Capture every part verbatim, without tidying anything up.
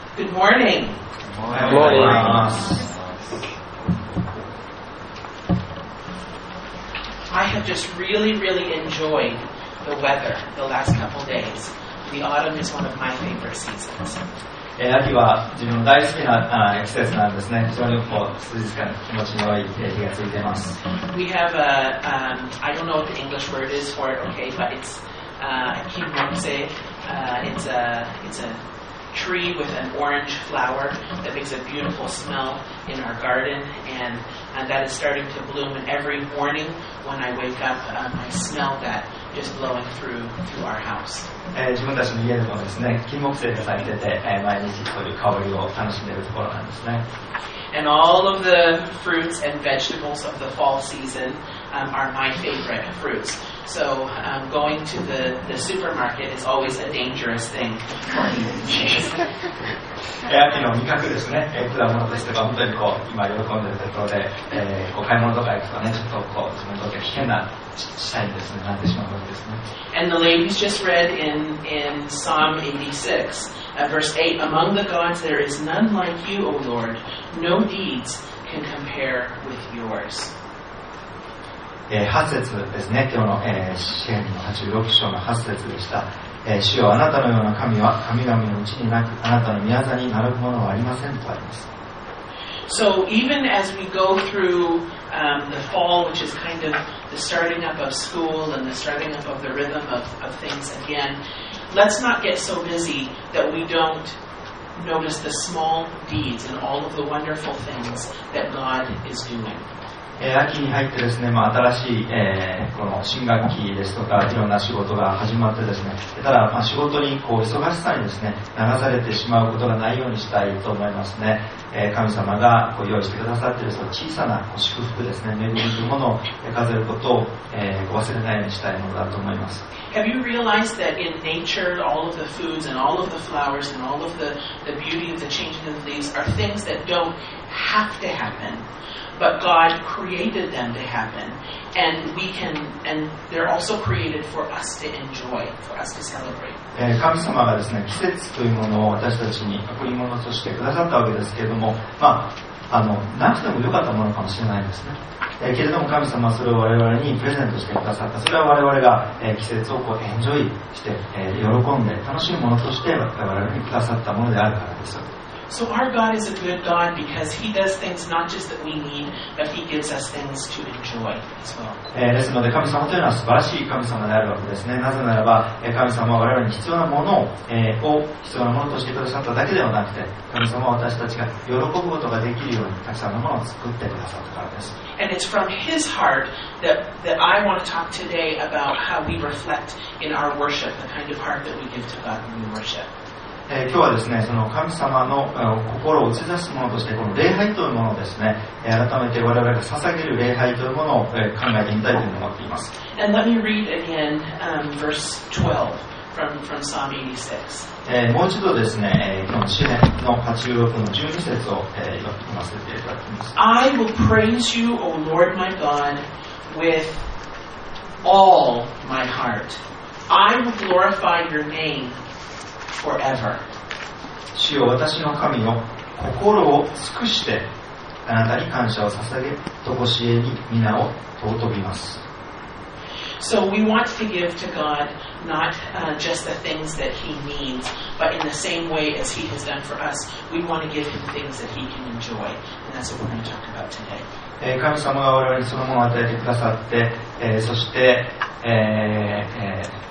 Good morning. Good morning. I have just really, really enjoyed the weather the last couple days. The autumn is one of my favorite seasons. 秋は自分の大好きな季節なんですね。非常にこう涼しかな気持ちのいい日が続いています。 We have a, um, I don't know what the English word is for it, okay, but it's uh, kimotse. Uh, it's a, it's a tree with an orange flower that makes a beautiful smell in our garden, and, and that is starting to bloom. And every morning when I wake up, um, I smell that just blowing through through our house. えー、自分たちの家でもですね、金木犀が咲いてて、えー、毎日そういう香りを楽しんでいるところなんですね。 And all of the fruits and vegetables of the fall season um, are my favorite fruits. So um, going to the, the supermarket is always a dangerous thing for me. 秋の味覚ですね、えー、果物ですとか本当にこう今喜んでいるところで、えー、こう買い物とか行くとね、ちょっとこう自分にとって危険な地帯にですねなってしまうわけですね。 And the ladies just read in, in Psalm eighty-six, uh, verse eight, Among the gods there is none like you, O Lord. No deeds can compare with yours. えー、はち節ですね、今日の、えー、詩篇のはちじゅうろく章のはち節でした。えー、主よあなたのような神は神々のうちになく、あなたの宮座に並ぶものはありませんとあります。 So even as we go through um, the fall, which is kind of the starting up of school and the starting up of the rhythm of, of things again, let's not get so busy that we don't notice the small deeds and all of the wonderful things that God is doing. えー、秋に入ってですね、まあ、新しい、えー、この新学期ですとかいろんな仕事が始まってですね、ただ、まあ、仕事にこう忙しさにですね流されてしまうことがないようにしたいと思いますね。えー、神様がこう用意してくださっているその小さな祝福ですね、恵みというものを数えることを、えー、忘れないようにしたいものだと思います。 Have you realized that in nature, all of the foods and all of the flowers and all of the, the beauty of the changing of the leaves are things that don't have to happen, but God created them to happen, and we can, and they're also created for us to enjoy, for us to celebrate. えー、神様がですね、季節というものを私たちに贈り物としてくださったわけですけれども、まあ、あの、なくてもよかったものかもしれないですね。えー、けれども神様はそれを我々にプレゼントしてくださった。それは我々が、えー、季節をこうエンジョイして、えー、喜んで楽しむものとして我々にくださったものであるからです。 So our God is a good God because He does things not just that we need, but He gives us things to enjoy as well. えー、ですので神様というのは素晴らしい神様であるわけですね。なぜならば、えー、神様は我々に必要なものを、えー、を必要なものとしてくださっただけではなくて、神様は私たちが喜ぶことができるようにたくさんのものを作ってくださったからです。 And it's from His heart that, that I want to talk today about how we reflect in our worship, the kind of heart that we give to God when we worship. えー、今日はですね、その神様の心を映し出すものとしてこの礼拝というものをですね、えー、改めて我々が捧げる礼拝というものを、えー、考えてみたいというふうに思っています。 And let me read again um, verse twelve from, from Psalm eighty-six. えー、もう一度ですね、えー、今日の詩篇のはちじゅうろくのじゅうに節を、えー、読ませていただきます。 I will praise you, O Lord my God, with all my heart. I will glorify your name forever. 主よ私の神よ心を尽くしてあなたに感謝を捧げとこしえに皆を尊びます。 So we want to give to God not uh, just the things that He needs, but in the same way as He has done for us, we want to give Him things that He can enjoy. And that's what we're going to talk about today. えー、神様が我々にそのものを与えてくださって、えー、そして、えーえー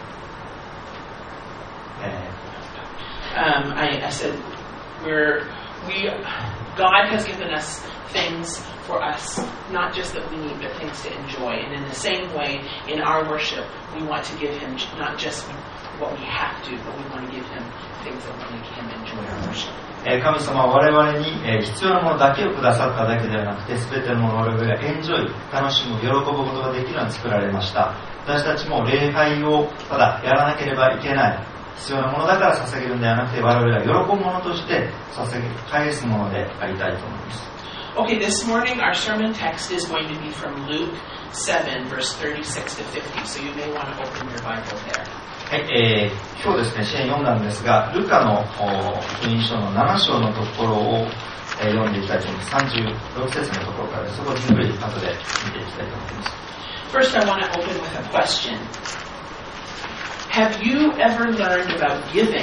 えー Um, I, I said, we're, we, God has given us things for us, not just that we need, but things to enjoy. And in the same way, in our worship, we want to give Him not just what we have to, but we want to give Him things that will make Him enjoy our worship. 神様は我々に必要なものだけをくださっただけではなくて、全てのものを我々がエンジョイ、楽しむ、喜ぶことができるように作られました。私たちも礼拝をただやらなければいけない。必要なものだから捧げるのではなくて我々が喜ぶものとして捧げ返すものでありたいと思います。 Okay, this morning our sermon text is going to be from Luke seven, verse thirty-six to fifty. So you may want to open your Bible there. はい、えー、今日ですね、詩編読んだんですが、ルカの福音書のなな章のところを、えー、読んでいきたいと思います。さんじゅうろく節のところからです。そこをじっくり後で見ていきたいと思います。 First, I want to open with a question. Have you ever learned about giving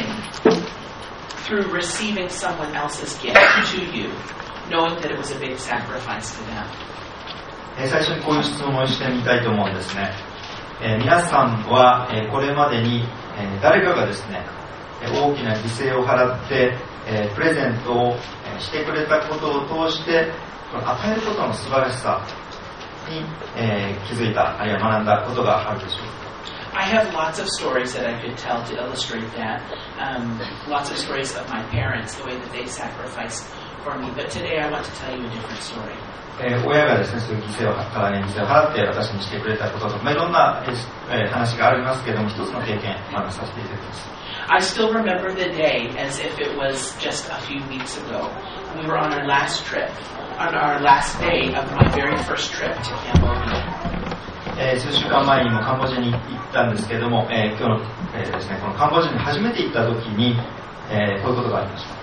through receiving someone else's gift to you, knowing that it was a big sacrifice to them? えー、最初にこういう質問をしてみたいと思うんですね。えー、皆さんは、えー、これまでに、えー、誰かがですね、大きな犠牲を払って、えー、プレゼントを、えー、してくれたことを通して与えることの素晴らしさに、えー、気づいた、あるいは学んだことがあるでしょうか。 I have lots of stories that I could tell to illustrate that. Um, lots of stories of my parents, the way that they sacrificed for me. But today I want to tell you a different story. えー、親がですね、そういう犠牲を払い、犠牲を払って私にしてくれたこととか、まあ、いろんな、えー、話がありますけれども、一つの経験を学させていただきます。 I still remember the day as if it was just a few weeks ago. We were on our last trip, on our last day of my very first trip to Cambodia. えー、数週間前にもカンボジアに行ったんですけれども、えー、今日の、えーですね、このカンボジアに初めて行った時に、えー、こういうことがありました。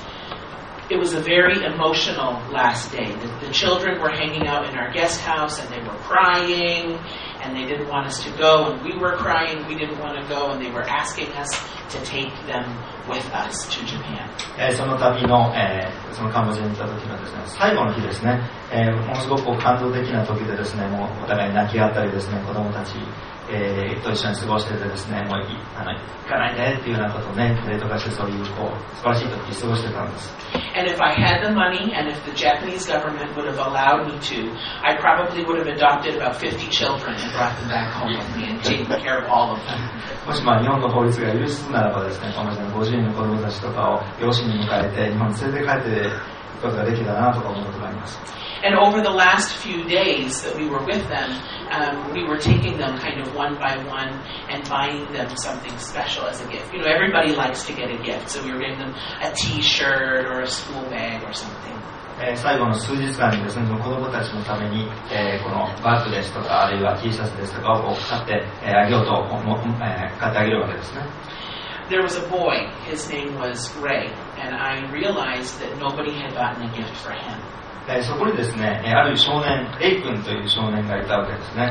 It was a very emotional last day. The, the children were hanging out in our guest house and they were crying and they didn't want us to go, and we were crying, we didn't want to go, and they were asking us to take them with us to Japan. えー、その旅の、えー、そのカンボジアに行った時のですね、最後の日ですね、えー、ものすごくこう感動的な時でですね、もうお互い泣き合ったりですね、子供たち、えー、と一緒に過ごしててですね、もういあの行かないでっていうようなことをね、プレート化してそういうこう素晴らしい時過ごしてたんです。 And if I had the money and if the Japanese government would have allowed me to, I probably would have adopted about fifty children and brought them back home with me and taken care of all of them. もしまあ日本の法律が許すならばですね、この人のごじゅうにんの子供たちとかを養子に迎えて日本に連れて帰っていくことができたなとか思うことがあります。 And over the last few days that we were with them, um, we were taking them kind of one by one and buying them something special as a gift. You know, everybody likes to get a gift, so we were getting them a T-shirt or a school bag or something. えー、最後の数日間にですね、その子供たちのために、えー、このバッグですとか、あるいは T シャツですとかを買って、えー、あげようとも、えー、買ってあげるわけですね。 There was a boy, his name was Ray, and I realized that nobody had gotten a gift for him. えー、そこにですね、ある少年、レイ君という少年がいたわけですね。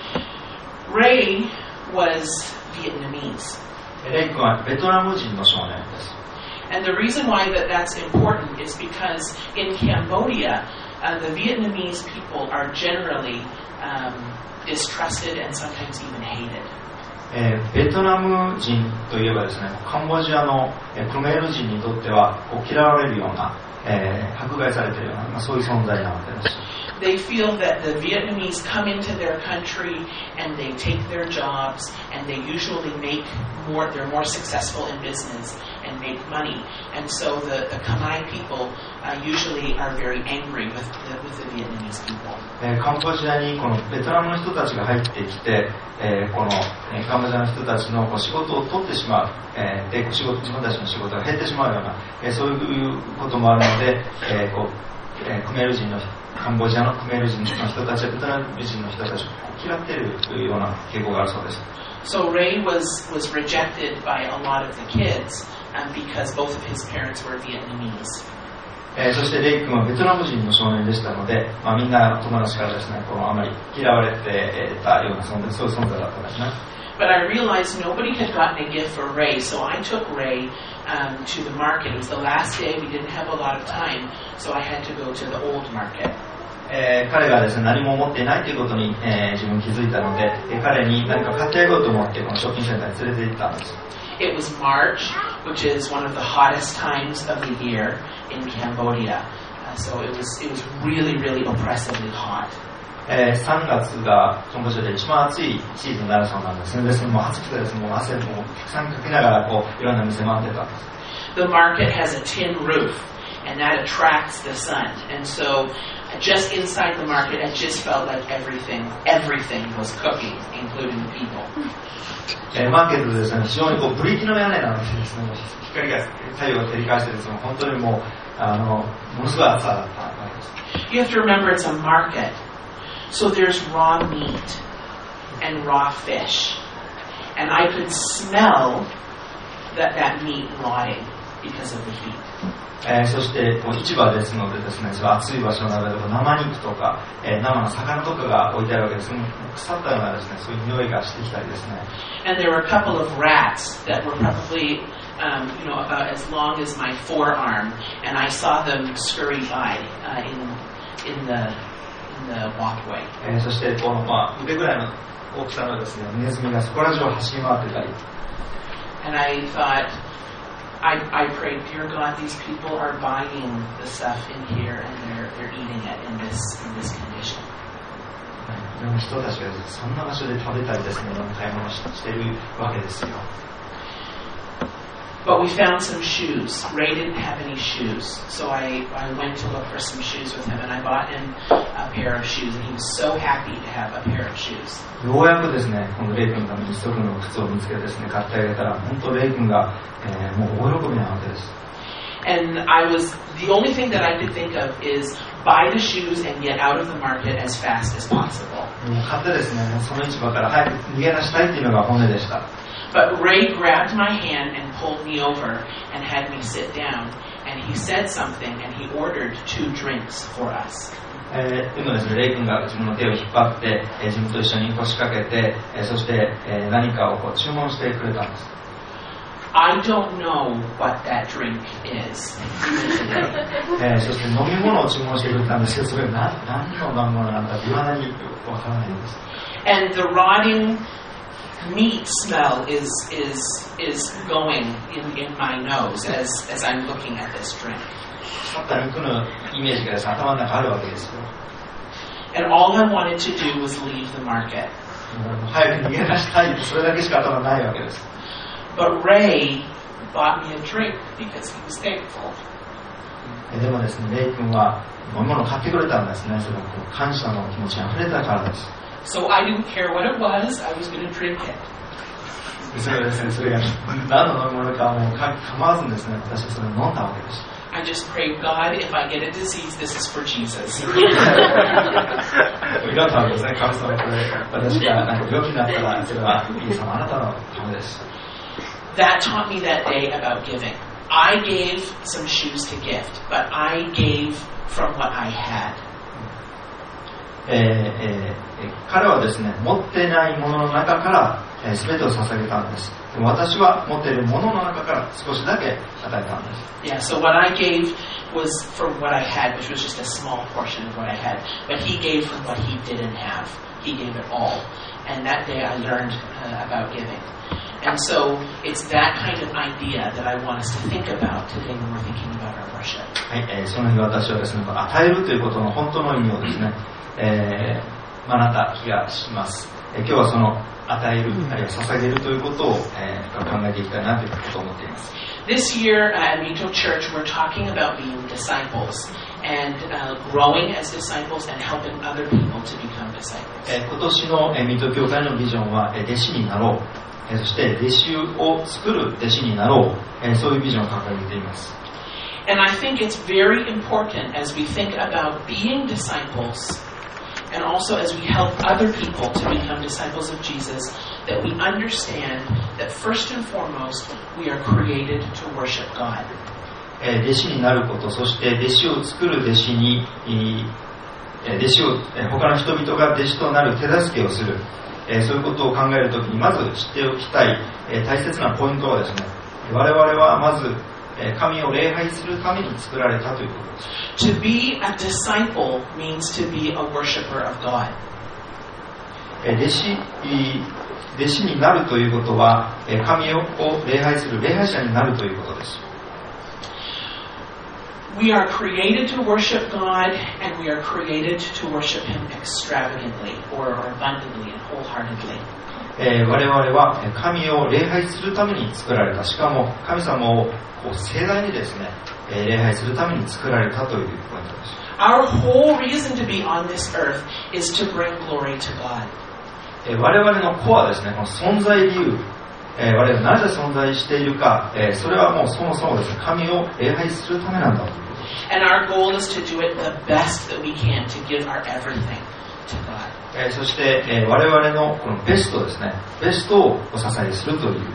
Ray was Vietnamese. レイ君はベトナム人の少年です。 And the reason why that that's important is because in Cambodia, uh, the Vietnamese people are generally um, distrusted and sometimes even hated. えー、ベトナム人といえばですね、カンボジアの、えー、クメール人にとってはこう嫌われるような、えー、迫害されているような、まあ、そういう存在なわけです。 They feel that the Vietnamese come into their country and they take their jobs and they usually make more, they're more successful in business and make money. And so the, the Khmer people uh, usually are very angry with the, with the Vietnamese people. えー、カンボジアにこのベトナムの人たちが入ってきて、えー、この、えー、カンボジアの人たちのこう仕事を取ってしまう、えー、で仕事自分たちの仕事が減ってしまうような、えー、そういうこともあるので、えーこうえー、クメール人のカンボジアのクメール人の人たちやベトナム人の人たちを嫌っているというような傾向があるそうです。 So Ray was, was rejected by a lot of the kids um, because both of his parents were Vietnamese. えー、そしてレイ君はベトナム人の少年でしたので、まあ、みんな友達からですね、このあまり嫌われてたような存在、そういう存在だったんですね。 But I realized nobody had gotten a gift for Ray, so I took Ray um, to the market. It was the last day, we didn't have a lot of time, so I had to go to the old market. えー、彼がですね、何も持っていないということに、えー、自分気づいたので、えー、彼に何か買ってあげようと思ってこのショッピングセンターに連れて行ったんです。 It was March, which is one of the hottest times of the year in Cambodia. Uh, so it was, it was really, really oppressively hot. えー、さんがつがカンボジアで一番暑いシーズンになるそうなんですね。ですもう暑くてですね、もう汗もたくさんかきながらこういろんな店回ってたんです。 The market has a tin roof, and that attracts the sun. And so, just inside the market, it just felt like everything, everything was cooking, including the people. えー、マーケットでですね、非常にこうブリキの屋根なんですね。光が太陽が照り返してですね、本当にもうあのものすごい暑さだったわけです。 You have to remember it's a market. So there's raw meat and raw fish and I could smell that, that meat rotting because of the heat. えー、そしてこう市場ですのでですね、そう暑い場所なので生肉とか、えー、生の魚とかが置いてあるわけです。腐ったようなですね、そういう匂いがしてきたりですね。 And there were a couple of rats that were probably, um, you know, about as long as my forearm, and I saw them scurry by uh, in in the in the walkway. えー、そしてこのまあ腕ぐらいの大きさのですね、ネズミがそこら中を走り回ってたり。 And I thought. I, I prayed, dear God, these people are buying the stuff in here and they're, they're eating it in this, in this condition. 人たちがそんな場所で食べたりですね、買い物しているわけですよ。 But we found some shoes. Ray didn't have any shoes, so I, I went to look for some shoes with him, and I bought him a pair of shoes, and he was so happy to have a pair of shoes. ようやくですね、このレイ君のために一足の靴を見つけてですね、買ってあげたら、本当レイ君が、えー、もう大喜びなわけです。 And I was, the only thing that I could think of is buy the shoes and get out of the market as fast as possible. 買ってですね、その市場から早く逃げ出したいっていうのが本音でした。 But Ray grabbed my hand and pulled me over and had me sit down, and he said something, and he ordered two drinks for us. えー、今ですね、レイ君が自分の手を引っ張って、えー、自分と一緒に腰掛けて、えー、そして、えー、何かをこう注文してくれたんです。 I don't know what that drink is. えー、そして飲み物を注文してくれたんですけど、それが何の飲み物なんだと言わないとわからないんです。 And the rotting meat smell is is is going in, in my nose as as I'm looking at this drink. 腐った肉のイメージがですね、頭の中あるわけですよ。 And all I wanted to do was leave the market. 早く逃げ出したい、それだけしか頭ないわけです。 But Ray bought me a drink because he was thankful. でもですね、レイ君は飲み物を買ってくれたんですね。それはこう感謝の気持ちにあふれたからです。 So I didn't care what it was, I was going to drink it. それですね、それが何の飲み物かも構わずですね、私はそれを飲んだわけです。 I just prayed, God, if I get a disease, this is for Jesus. 祈ったわけですね、神様、これ私がなんか病気になったら、それはイエス様あなたのためです。 That taught me that day about giving. I gave some shoes to gift, but I gave from what I had. えーえー、彼はですね、持ってないものの中から、えー、全てを捧げたんです。でも私は持っているものの中から少しだけ与えたんです。 Yeah, so what I gave was from what I had, which was just a small portion of what I had. But he gave from what he didn't have. He gave it all. And that day I learned uh, about giving. And so it's that kind of idea that I want us to think about today when we're thinking about our worship. はい、えー、その日私はですね、与えるということの本当の意味をですね、えー、学んだ気がします。えー、今日はその与える、あるいは捧げるということを、えー、考えていきたいなということを思っています。 This year at Mito Church, we're talking about being disciples and uh, growing as disciples and helping other people to become disciples. えー、今年の、えー、ミト教会のビジョンは、えー、弟子になろう、えー、そして弟子を作る弟子になろう、えー、そういうビジョンを掲げています。 And I think it's very important as we think about being disciples and also as we help other people to become disciples of Jesus, that we understand that first and foremost, we are created to worship God. えー、弟子になること、そして弟子を作る弟子に、えー、弟子を、えー、他の人々が弟子となる手助けをする、えー、そういうことを考えるときにまず知っておきたい、えー、大切なポイントはですね、我々はまず神を礼拝するために作られたということです。 To be a disciple means to be a worshiper of God. 弟子、弟子になるということは、神を礼拝する礼拝者になるということです。 We are created to worship God, and we are created to worship Him extravagantly or abundantly and wholeheartedly. えー、我々は神を礼拝するために作られた。しかも神様をこう盛大にですね、えー、礼拝するために作られたというポイントです。 Our whole reason to be on this earth is to bring glory to God. えー、我々のコアですね、この存在理由、えー、我々なぜ存在しているか、えー、それはもうそもそもですね、神を礼拝するためなんだということです。 And our goal is to do it the best that we can, to give our everything. to God. えー、そして、えー、我々のこのベストですね、ベストをお支えするということです。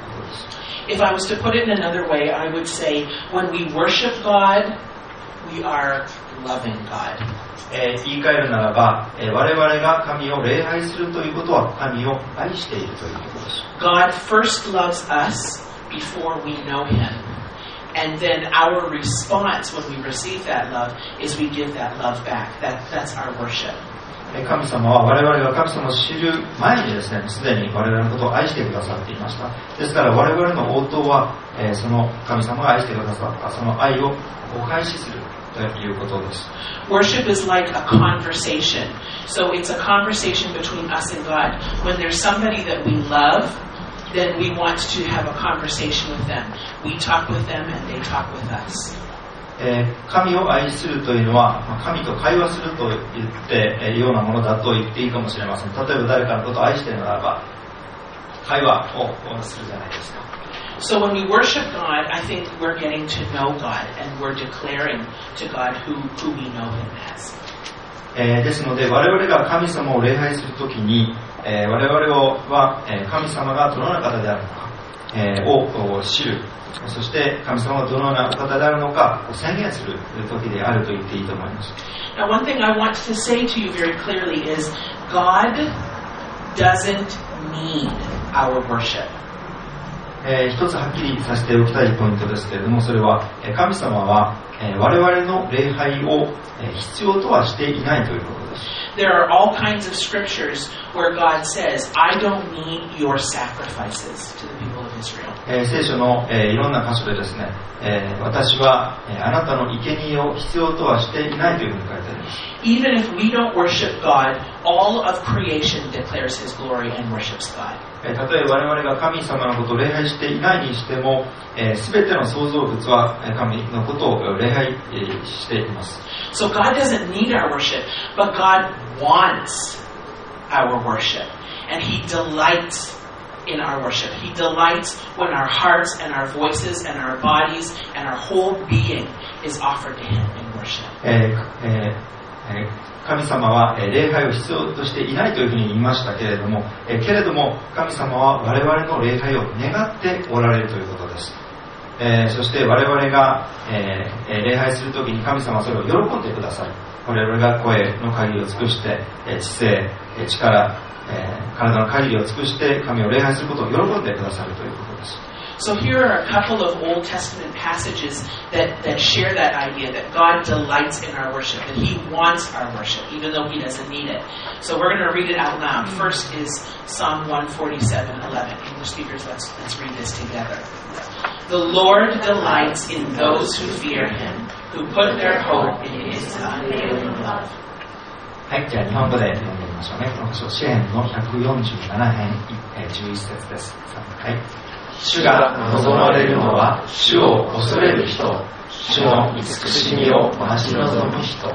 If I was to put it in another way, I would say when we worship God, we are loving God. えー、言い換えるならば、えー、我々が神を礼拝するということは神を愛しているということです。 God first loves us before we know Him. And then our response when we receive that love is we give that love back. That, that's our worship. 神様は我々が神様を知る前にですね、すでに我々のことを愛してくださっていました。ですから我々の応答は、えー、その神様が愛してくださったその愛をお返しするということです。 Worship is like a conversation. So it's a conversation between us and God. When there's somebody that we love, then we want to have a conversation with them. We talk with them and they talk with us. えー、神を愛するというのは、まあ、神と会話すると言っているようなものだと言っていいかもしれません。例えば誰かのことを愛しているならば会話をするじゃないですか。 So when we worship God, I think we're getting to know God and we're declaring to God who, who we know Him as. えー、ですので我々が神様を礼拝するときに、えー、我々は、えー、神様がどのような方であるのか、えー、を知る。そして神様がどのようなお方であるのかを宣言する時であると言っていいと思います。 Now, one thing I want to say to you very clearly is God doesn't need our worship. えー、一つはっきりさせておきたいポイントですけれども、それは神様は、えー、我々の礼拝を、えー、必要とはしていないということです。 There are all kinds of scriptures where God says, I don't need your sacrifices to the people of Israel. えー、聖書の、えー、いろんな箇所でですね、えー、私は、えー、あなたの生贄を必要とはしていないというふうに書いてあります。 Even if we don't worship God, all of creation declares His glory and worships God. えー、たとえ我々が神様のことを礼拝していないにしても、えー、全ての創造物は神のことを礼拝しています。 So God doesn't need our worship, but God wants our worship. And He delights in our worship. He delights when our hearts and our voices and our bodies and our whole being is offered to Him in worship. えーえー神様は礼拝を必要としていないというふうに言いましたけれども、えけれども神様は我々の礼拝を願っておられるということです。えー、そして我々が、えー、礼拝するときに神様はそれを喜んでくださる。我々が声の限りを尽くして、えー、知性、えー、力、えー、体の限りを尽くして神を礼拝することを喜んでくださるということです。 So here are a couple of Old Testament passages that, that share that idea that God delights in our worship, that He wants our worship, even though He doesn't need it. So we're going to read it out loud. First is Psalm one forty-seven eleven. English speakers, let's, let's read this together. The Lord delights in those who fear Him, who put their hope in His unfailing love. はい、じゃあ日本語で読んでみましょうね。この書、詩編のひゃくよんじゅうなな編じゅういち節です。はい。主が望まれるのは主を恐れる人、主の慈しみを待ち望む人。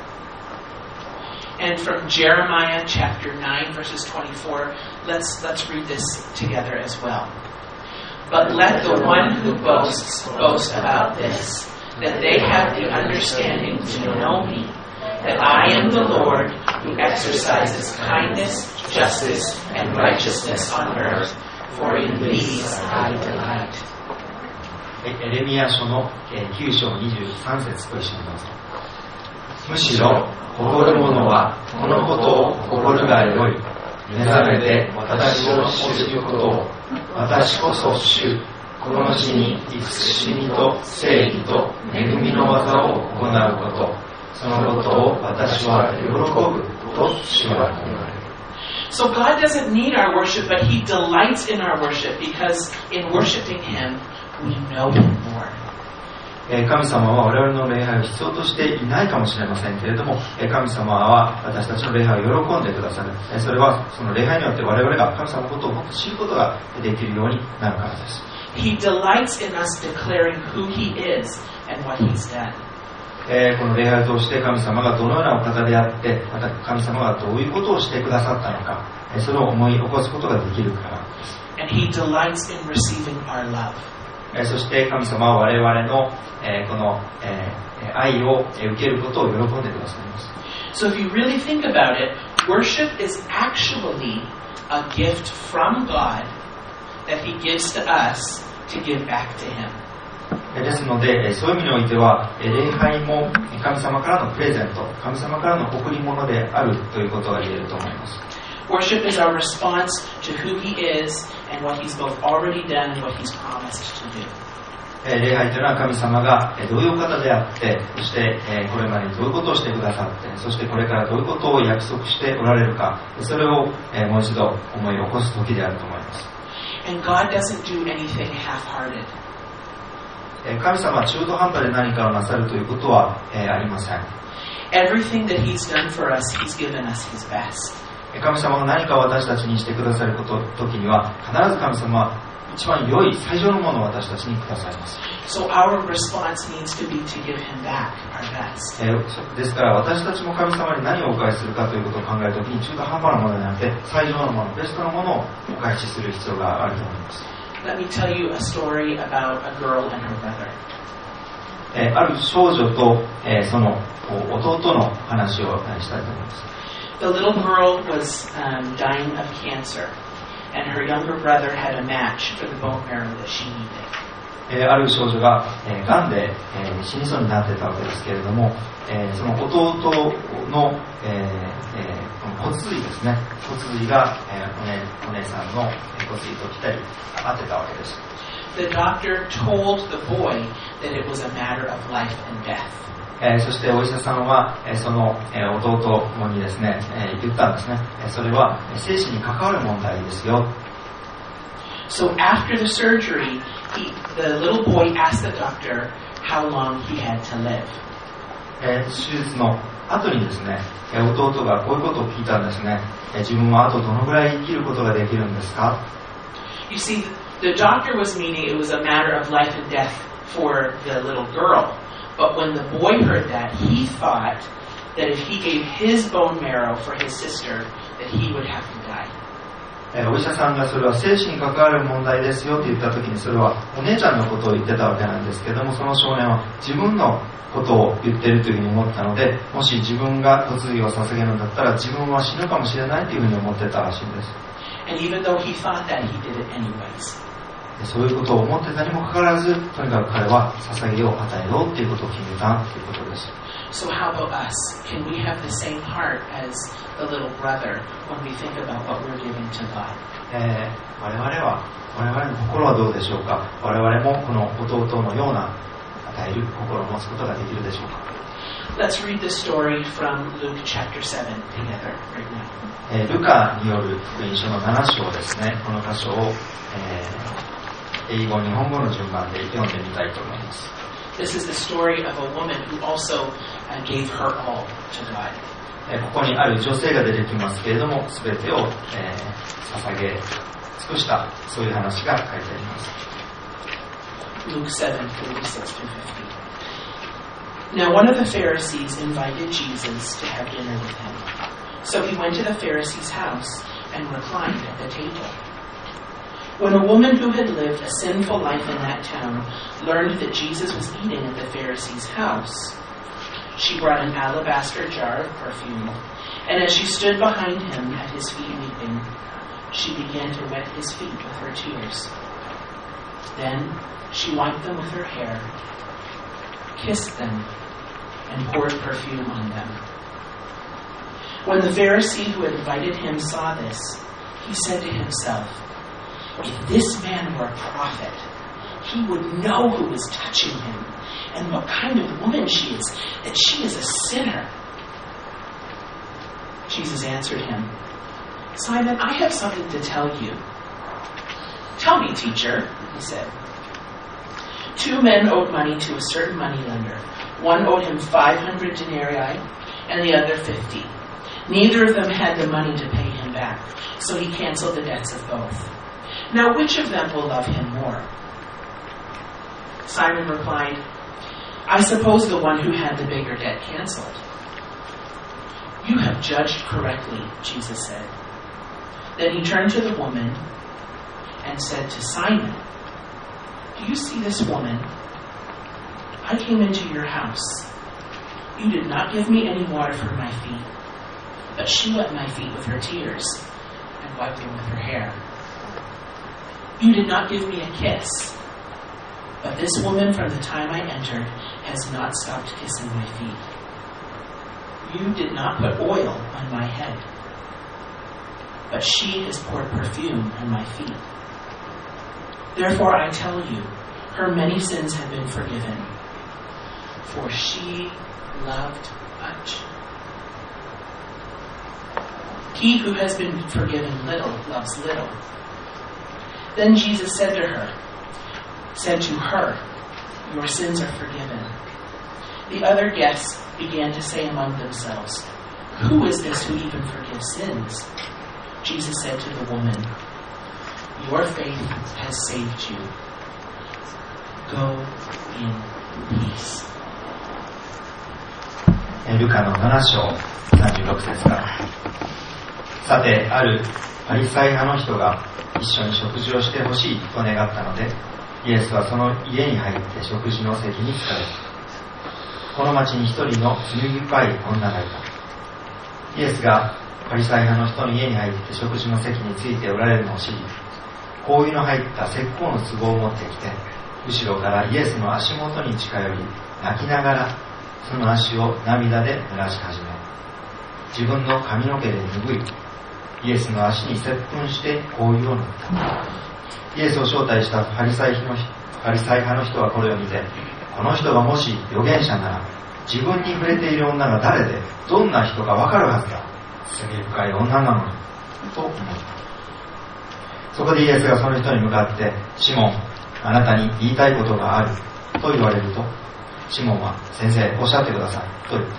And from Jeremiah chapter nine verses twenty-four, let's let's read this together as well. But let the one who boasts boast about this, that they have the understanding to know me, that I am the Lord who exercises kindness, justice, and righteousness on earth.For in these I delight. エレミヤ書のきゅう章にじゅうさん節ご一緒にどうぞ。むしろ誇る者はこのことを誇るがよい。目覚めて私を知ることを。私こそ主。この地に慈しみと正義と恵みの技を行うこと。そのことを私は喜ぶと主は言われる。 So God doesn't need our worship, but He delights in our worship because in worshiping Him, we know Him more. 神様は我々の礼拝を必要としていないかもしれませんけれども、神様は私たちの礼拝を喜んでくださる。それはその礼拝によって我々が神様のことをもっと知ることができるようになるからです。 He delights in us declaring who He is and what He's done. えー、この礼拝を通して神様がどのようなお方であって、また神様がどういうことをしてくださったのか、えー、それを思い起こすことができるからです。 And He delights in receiving our love. えー、そして神様は我々の、えー、この、えー、愛を受けることを喜んでくださいます。 So if you really think about it, worship is actually a gift from God that He gives to us to give back to Him. ですので、そういう意味においては、礼拝も神様からのプレゼント、神様からの贈り物であるということが言えると思います。 Worship is our response to who He is and what He's both already done and what He's promised to do. 礼拝というのは神様がどういう方であって、そしてこれまでにどういうことをしてくださって、そしてこれからどういうことを約束しておられるか、それをもう一度思い起こす時であると思います。 And God doesn't do anything half-hearted. 神様は中途半端で何かをなさるということはありません。 Everything that He's done for us, He's given us His best. 神様が何か私たちにしてくださること時には、必ず神様は一番良い最上のものを私たちにくださいます。 So our response needs to be to give Him back our best. ですから私たちも神様に何をお返しするかということを考えるときに、中途半端なものではなくて最上のもの、ベストなものをお返しする必要があると思います。 Let me tell you a story about a girl and her brother. ある少女とその弟の話をしたいと思います。 The little girl was um, dying of cancer, and her younger brother had a match for the bone marrow that she needed. ある少女ががんで死にそうになっていたわけですけれども、その弟の骨髄ですね、骨髄がお姉さんの骨髄とぴったり合ってたわけです。 The doctor told the boy that it was a matter of life and death. そしてお医者さんはその弟にですね言ったんですね。それは生死に関わる問題ですよ。 So after the surgery, he, the little boy asked the doctor how long he had to live. 手術の後にですね、弟がこういうことを聞いたんですね。自分はあとどのぐらい生きることができるんですか? You see, the doctor was meaning it was a matter of life and death for the little girl. But when the boy heard that, he thought that if he gave his bone marrow for his sister, that he would have to die. お医者さんがそれは生死に関わる問題ですよと言った時に、それはお姉ちゃんのことを言ってたわけなんですけども、その少年は自分のことを言っているというふうに思ったので、もし自分が骨髄を捧げるんだったら自分は死ぬかもしれないというふうに思ってたらしいんです。 And even though he thought that, he did it anyways. そういうことを思ってたにもかかわらず、とにかく彼は捧げよう、与えようということを決めたということです。 So how about us? Can we have the same heart as the little brother when we think about what we're giving to God? えー、我々は、我々の心はどうでしょうか。我々もこの弟のような与える心を持つことができるでしょうか。 Let's read the story from Luke chapter seven together right now. えー、ルカによる福音書のなな章ですね。この箇所を、えー、英語、日本語の順番で読んでみたいと思います。 This is the story of a woman who also uh, gave her all to God. ここにある女性が出てきますけれども、すべてを、えー、捧げ尽くした、そういう話が書いてあります。 Luke seven, thirty-six through fifty. Now one of the Pharisees invited Jesus to have dinner with him. So he went to the Pharisee's house and reclined at the table. When a woman who had lived a sinful life in that town learned that Jesus was eating at the Pharisee's house, she brought an alabaster jar of perfume, and as she stood behind him at his feet weeping, she began to wet his feet with her tears. Then she wiped them with her hair, kissed them, and poured perfume on them. When the Pharisee who had invited him saw this, he said to himself, "If this man were a prophet, he would know who is touching him and what kind of woman she is, that she is a sinner." Jesus answered him, "Simon, I have something to tell you." "Tell me, teacher," he said. Two men owed money to a certain moneylender. One owed him five hundred denarii and the other fifty. Neither of them had the money to pay him back, so he canceled the debts of both. Now which of them will love him more? Simon replied, "I suppose the one who had the bigger debt canceled." "You have judged correctly," Jesus said. Then he turned to the woman and said to Simon, "Do you see this woman? I came into your house. You did not give me any water for my feet, but she wet my feet with her tears and wiped them with her hair. You did not give me a kiss, but this woman from the time I entered has not stopped kissing my feet. You did not put oil on my head, but she has poured perfume on my feet. Therefore I tell you, her many sins have been forgiven, for she loved much. He who has been forgiven little loves little. Then Jesus said to her, said to her, your sins are forgiven. The other guests began to say among themselves, who is this who even forgives sins? Jesus said to the woman, your faith has saved you. Go in peace. ルカのなな章さんじゅうろく節から。さて、あるパリサイ派の人が一緒に食事をしてほしいと願ったので、イエスはその家に入って食事の席に着かれた。この町に一人の罪深い女がいた。イエスがパリサイ派の人の家に入って食事の席についておられるのを知り、香油の入った石膏の壺を持ってきて、後ろからイエスの足元に近寄り、泣きながらその足を涙で濡らし始め、自分の髪の毛で拭い、イエスの足に接吻して香油を塗った。イエスを招待したパリサイ派の人、パリサイ派の人はこれを見て、この人がもし預言者なら、自分に触れている女が誰で、どんな人かわかるはずだ。罪深い女なのに、と思った。そこでイエスがその人に向かって、シモン、あなたに言いたいことがある、と言われると、シモンは、先生、おっしゃってください、と言った。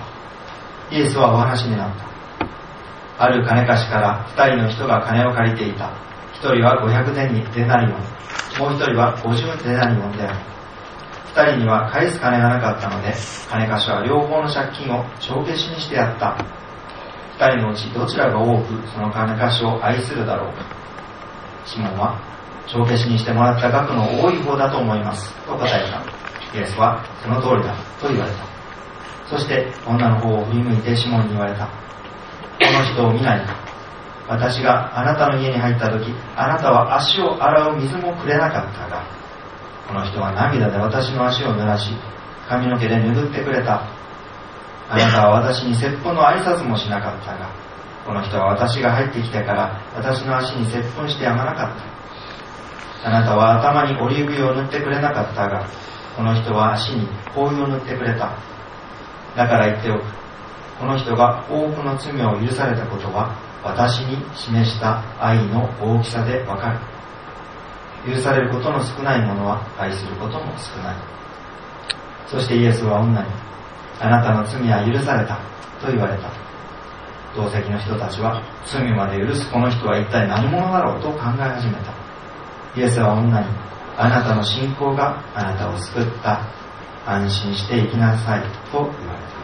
イエスはお話になった。ある金貸しから二人の人が金を借りていた。一人は五百デナリオン、もう一人は五十デナリオンである。二人には返す金がなかったので、金貸しは両方の借金を帳消しにしてやった。二人のうちどちらが多くその金貸しを愛するだろうか。シモンは、帳消しにしてもらった額の多い方だと思います、と答えた。イエスは、その通りだ、と言われた。そして女の方を振り向いてシモンに言われた。この人を見ないか。私があなたの家に入った時、あなたは足を洗う水もくれなかったが、この人は涙で私の足を濡らし、髪の毛で拭ってくれた。あなたは私に接吻の挨拶もしなかったが、この人は私が入ってきてから私の足に接吻してやまなかった。あなたは頭にオリーブ油を塗ってくれなかったが、この人は足に香油を塗ってくれた。だから言っておく。この人が多くの罪を許されたことは、私に示した愛の大きさでわかる。許されることの少ないものは愛することも少ない。そしてイエスは女に、あなたの罪は許されたと言われた。同席の人たちは、罪まで許すこの人は一体何者だろうと考え始めた。イエスは女に、あなたの信仰があなたを救った。安心して生きなさいと言われた。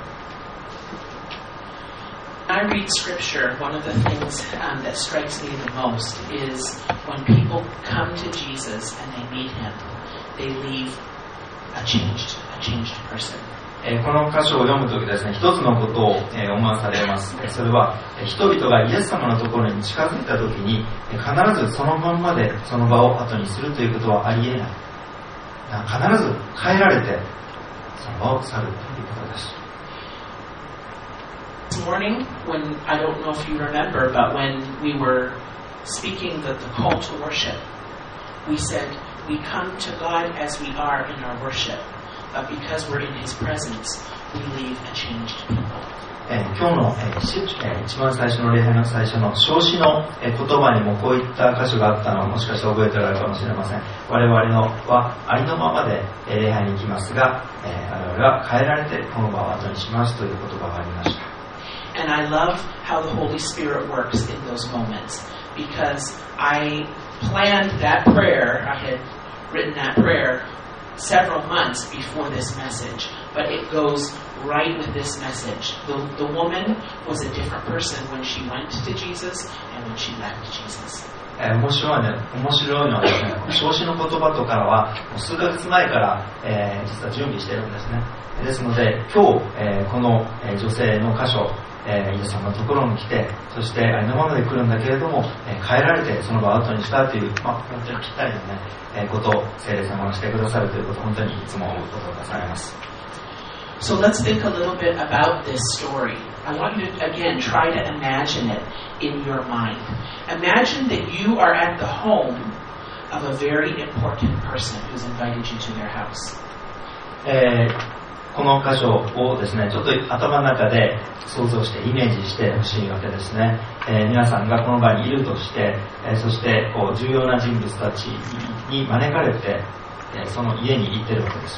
I read scripture, one of the things um, that strikes me the most is when people come to Jesus and they meet him, they leave a changed, a changed person. この箇所を読むときですね、一つのことを思わされます。それは、人々がイエス様のところに近づいたときに、必ずそのまんまでその場を後にするということはありえない。必ず変えられて、その場を去るということです。 This morning, when I don't know if you remember, but when we were speaking the, the call to worship, we said we come to God as we are in our worship, but because we're in His presence, we leave a changed people. えー、今日の、えー、一番最初の礼拝の最初の召使の、えー、言葉にもこういった箇所があったのをもしかして覚えておられるかもしれません。我々のはありのままで、えー、礼拝に行きますが、えー、我々は変えられてこの場を後にしますという言葉がありました。 And I love how the Holy Spirit works in those moments, because I planned that prayer, I had written that prayer several months before this message, but it goes right with this message. The, the woman was a different person when she went to Jesus and when she left Jesus. えー、面白いね、面白いのはですね、召使の言葉とからはもう数ヶ月前から、えー、実は準備しているんですね。ですので今日、えー、この、えー、女性の箇所、えー、イエス様のところに来て、そしてありのままで来るんだけれども、えー、変えられてその場を後にしたという、まあ、本当にぴったりのね、えー、ことを聖霊様がしてくださるということを本当にいつも思うことがされます。 So let's think a little bit about this story. I want you to, again, try to imagine it in your mind. Imagine that you are at the home of a very important person who's invited you to their house. えー、この箇所をですね、ちょっと頭の中で想像してイメージしてほしいわけですね。えー、皆さんがこの場にいるとして、えー、そしてこう重要な人物たちに招かれて、えー、その家に行っているわけです。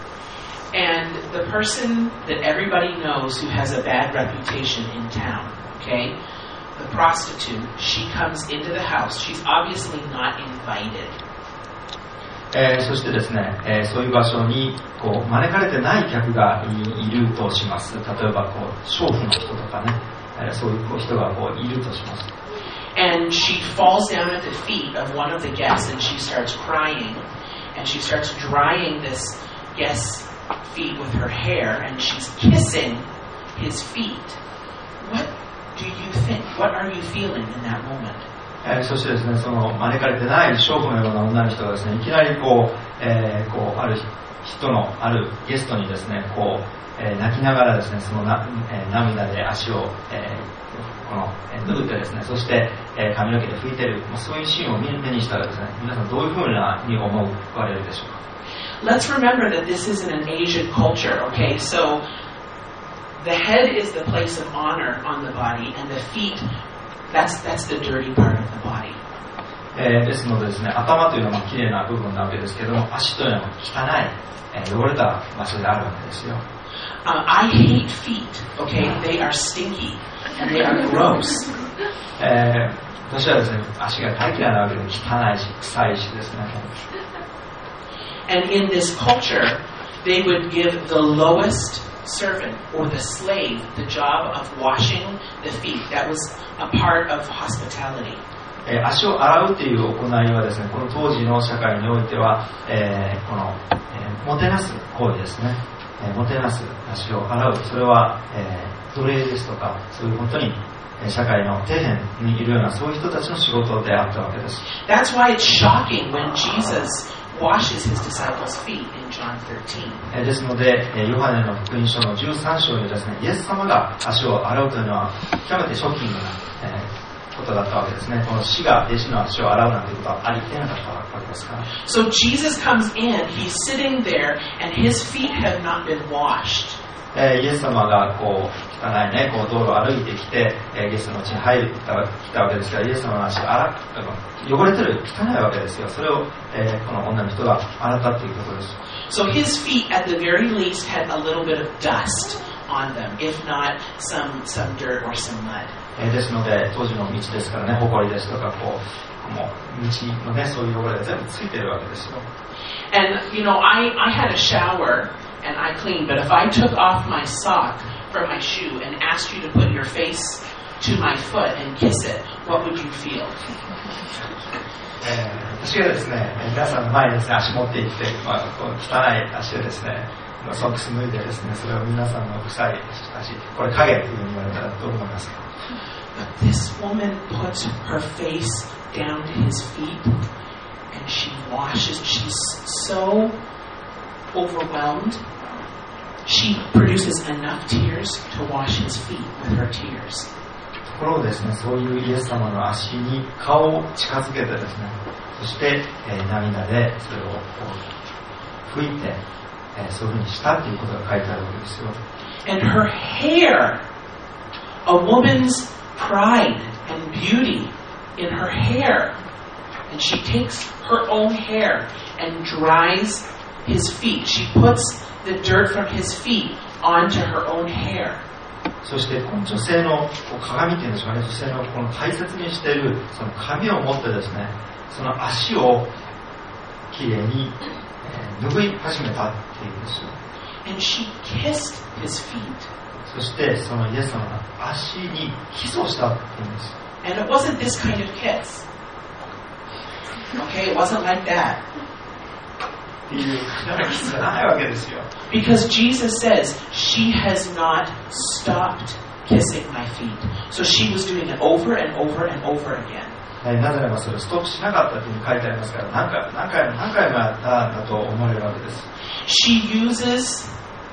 And the person that everybody knows who has a bad reputation in town, okay? The prostitute, she comes into the house. She's obviously not invited. えー、そしてですね、えー、そういう場所にこう招かれてない客が い, いるとします。例えばこう娼婦の人とかね、えー、そういう人がこういるとします。 And she falls down at the feet of one of the guests and she starts crying. And she starts drying this guest's feet with her hair and she's kissing his feet. What do you think? What are you feeling in that moment? えー、そしてですね、その招かれてない娼婦のような女の人がですね、いきなりこう、えー、こうある人のあるゲストにですね、こう、えー、泣きながらですね、そのな、えー、涙で足を、えー、この、えー、拭ってですね、そして、えー、髪の毛で拭いてる、まあ、そういうシーンを目にしたらですね、皆さんどういうふうなに思われるでしょうか。 Let's remember that this isn't an Asian culture, okay? So the head is the place of honor on the body, and the feet, that's that's the dirty part of the body. えー、ですのでですね、頭というのは綺麗な部分なわけですけども、足というのは汚い、えー、汚れた場所であるわけですよ。 Uh, I hate feet, okay? They are stinky and they are gross. えー、私はですね、足が大嫌いなわけで汚いし臭いしですね。 And in this culture, they would give the lowest servant or the slave the job of washing the feet. That was a part of hospitality. えー、足を洗うという行いはですね、この当時の社会においては、えー、この、えー、もてなす行為ですね。えー、もてなす、足を洗う、それは、えー、奴隷ですとか、そういう本当に社会の底辺にいるようなそういう人たちの仕事であったわけです。 That's why it's shocking when Jesus washes his disciples' feet in John thirteen. ですので、ヨハネの福音書のじゅうさん章にですね、イエス様が足を洗うというのは極めてショッキングな、えー、ことだったわけですね。この死が弟子の足を洗うなんていうことはありえなかったわけですから。 So Jesus comes in, he's sitting there, and his feet have not been washed. えー、イエス様がこう汚いね、こう道路を歩いてきて、えー、ゲストのうちに入ってきたわけですから、イエス様の足が洗汚れてる、汚いわけですよ。それを、えー、この女の人が洗ったということです。 So his feet, at the very least, had a little bit of dust on them, if not some some dirt or some mud. えー、ですので、当時の道ですからね、埃ですとか、こう、もう道のね、そういう汚れが全部ついてるわけですよ。 And you know, I I had a shower. And I cleaned, but if I took off my sock from my shoe and asked you to put your face to my foot and kiss it, what would you feel? えー、私がですね、皆さんの前にですね、足持って行って、まあ、こう汚い足でですね、ソックス脱いでですね、それを皆さんの臭い足、これ影というふうに言われたらどう思いますか？ But this woman puts her face down to his feet and she washes. She's so overwhelmed. She produces enough tears to wash his feet with her tears. ところですね、そういうイエス様の足に顔を近づけてですね、そして、えー、涙でそれをこう拭いて、えー、そういうふうにしたということが書いてあるわけですよ。 And her hair, a woman's pride and beauty in her hair, and she takes her own hair and dries his feet. She puts the dirt from his feet onto her own hair. そしてこの女性の鏡っていうんですかね、女性のこの大切にしているその髪を持ってですね、その足をきれいに、えー、拭い始めたっていうんですよ。 And she kissed his feet. そしてそのイエス様の足にキスをしたっていうんです。 And it wasn't this kind of kiss. Okay, it wasn't like that. っていうようなキスじゃないわけですよ。 Because Jesus says she has not stopped kissing my feet. So she was doing it over and over and over again. なぜならばそれをストップしなかったというふうに書いてありますから、何回も何回も何回もやったんだと思われるわけです。 She uses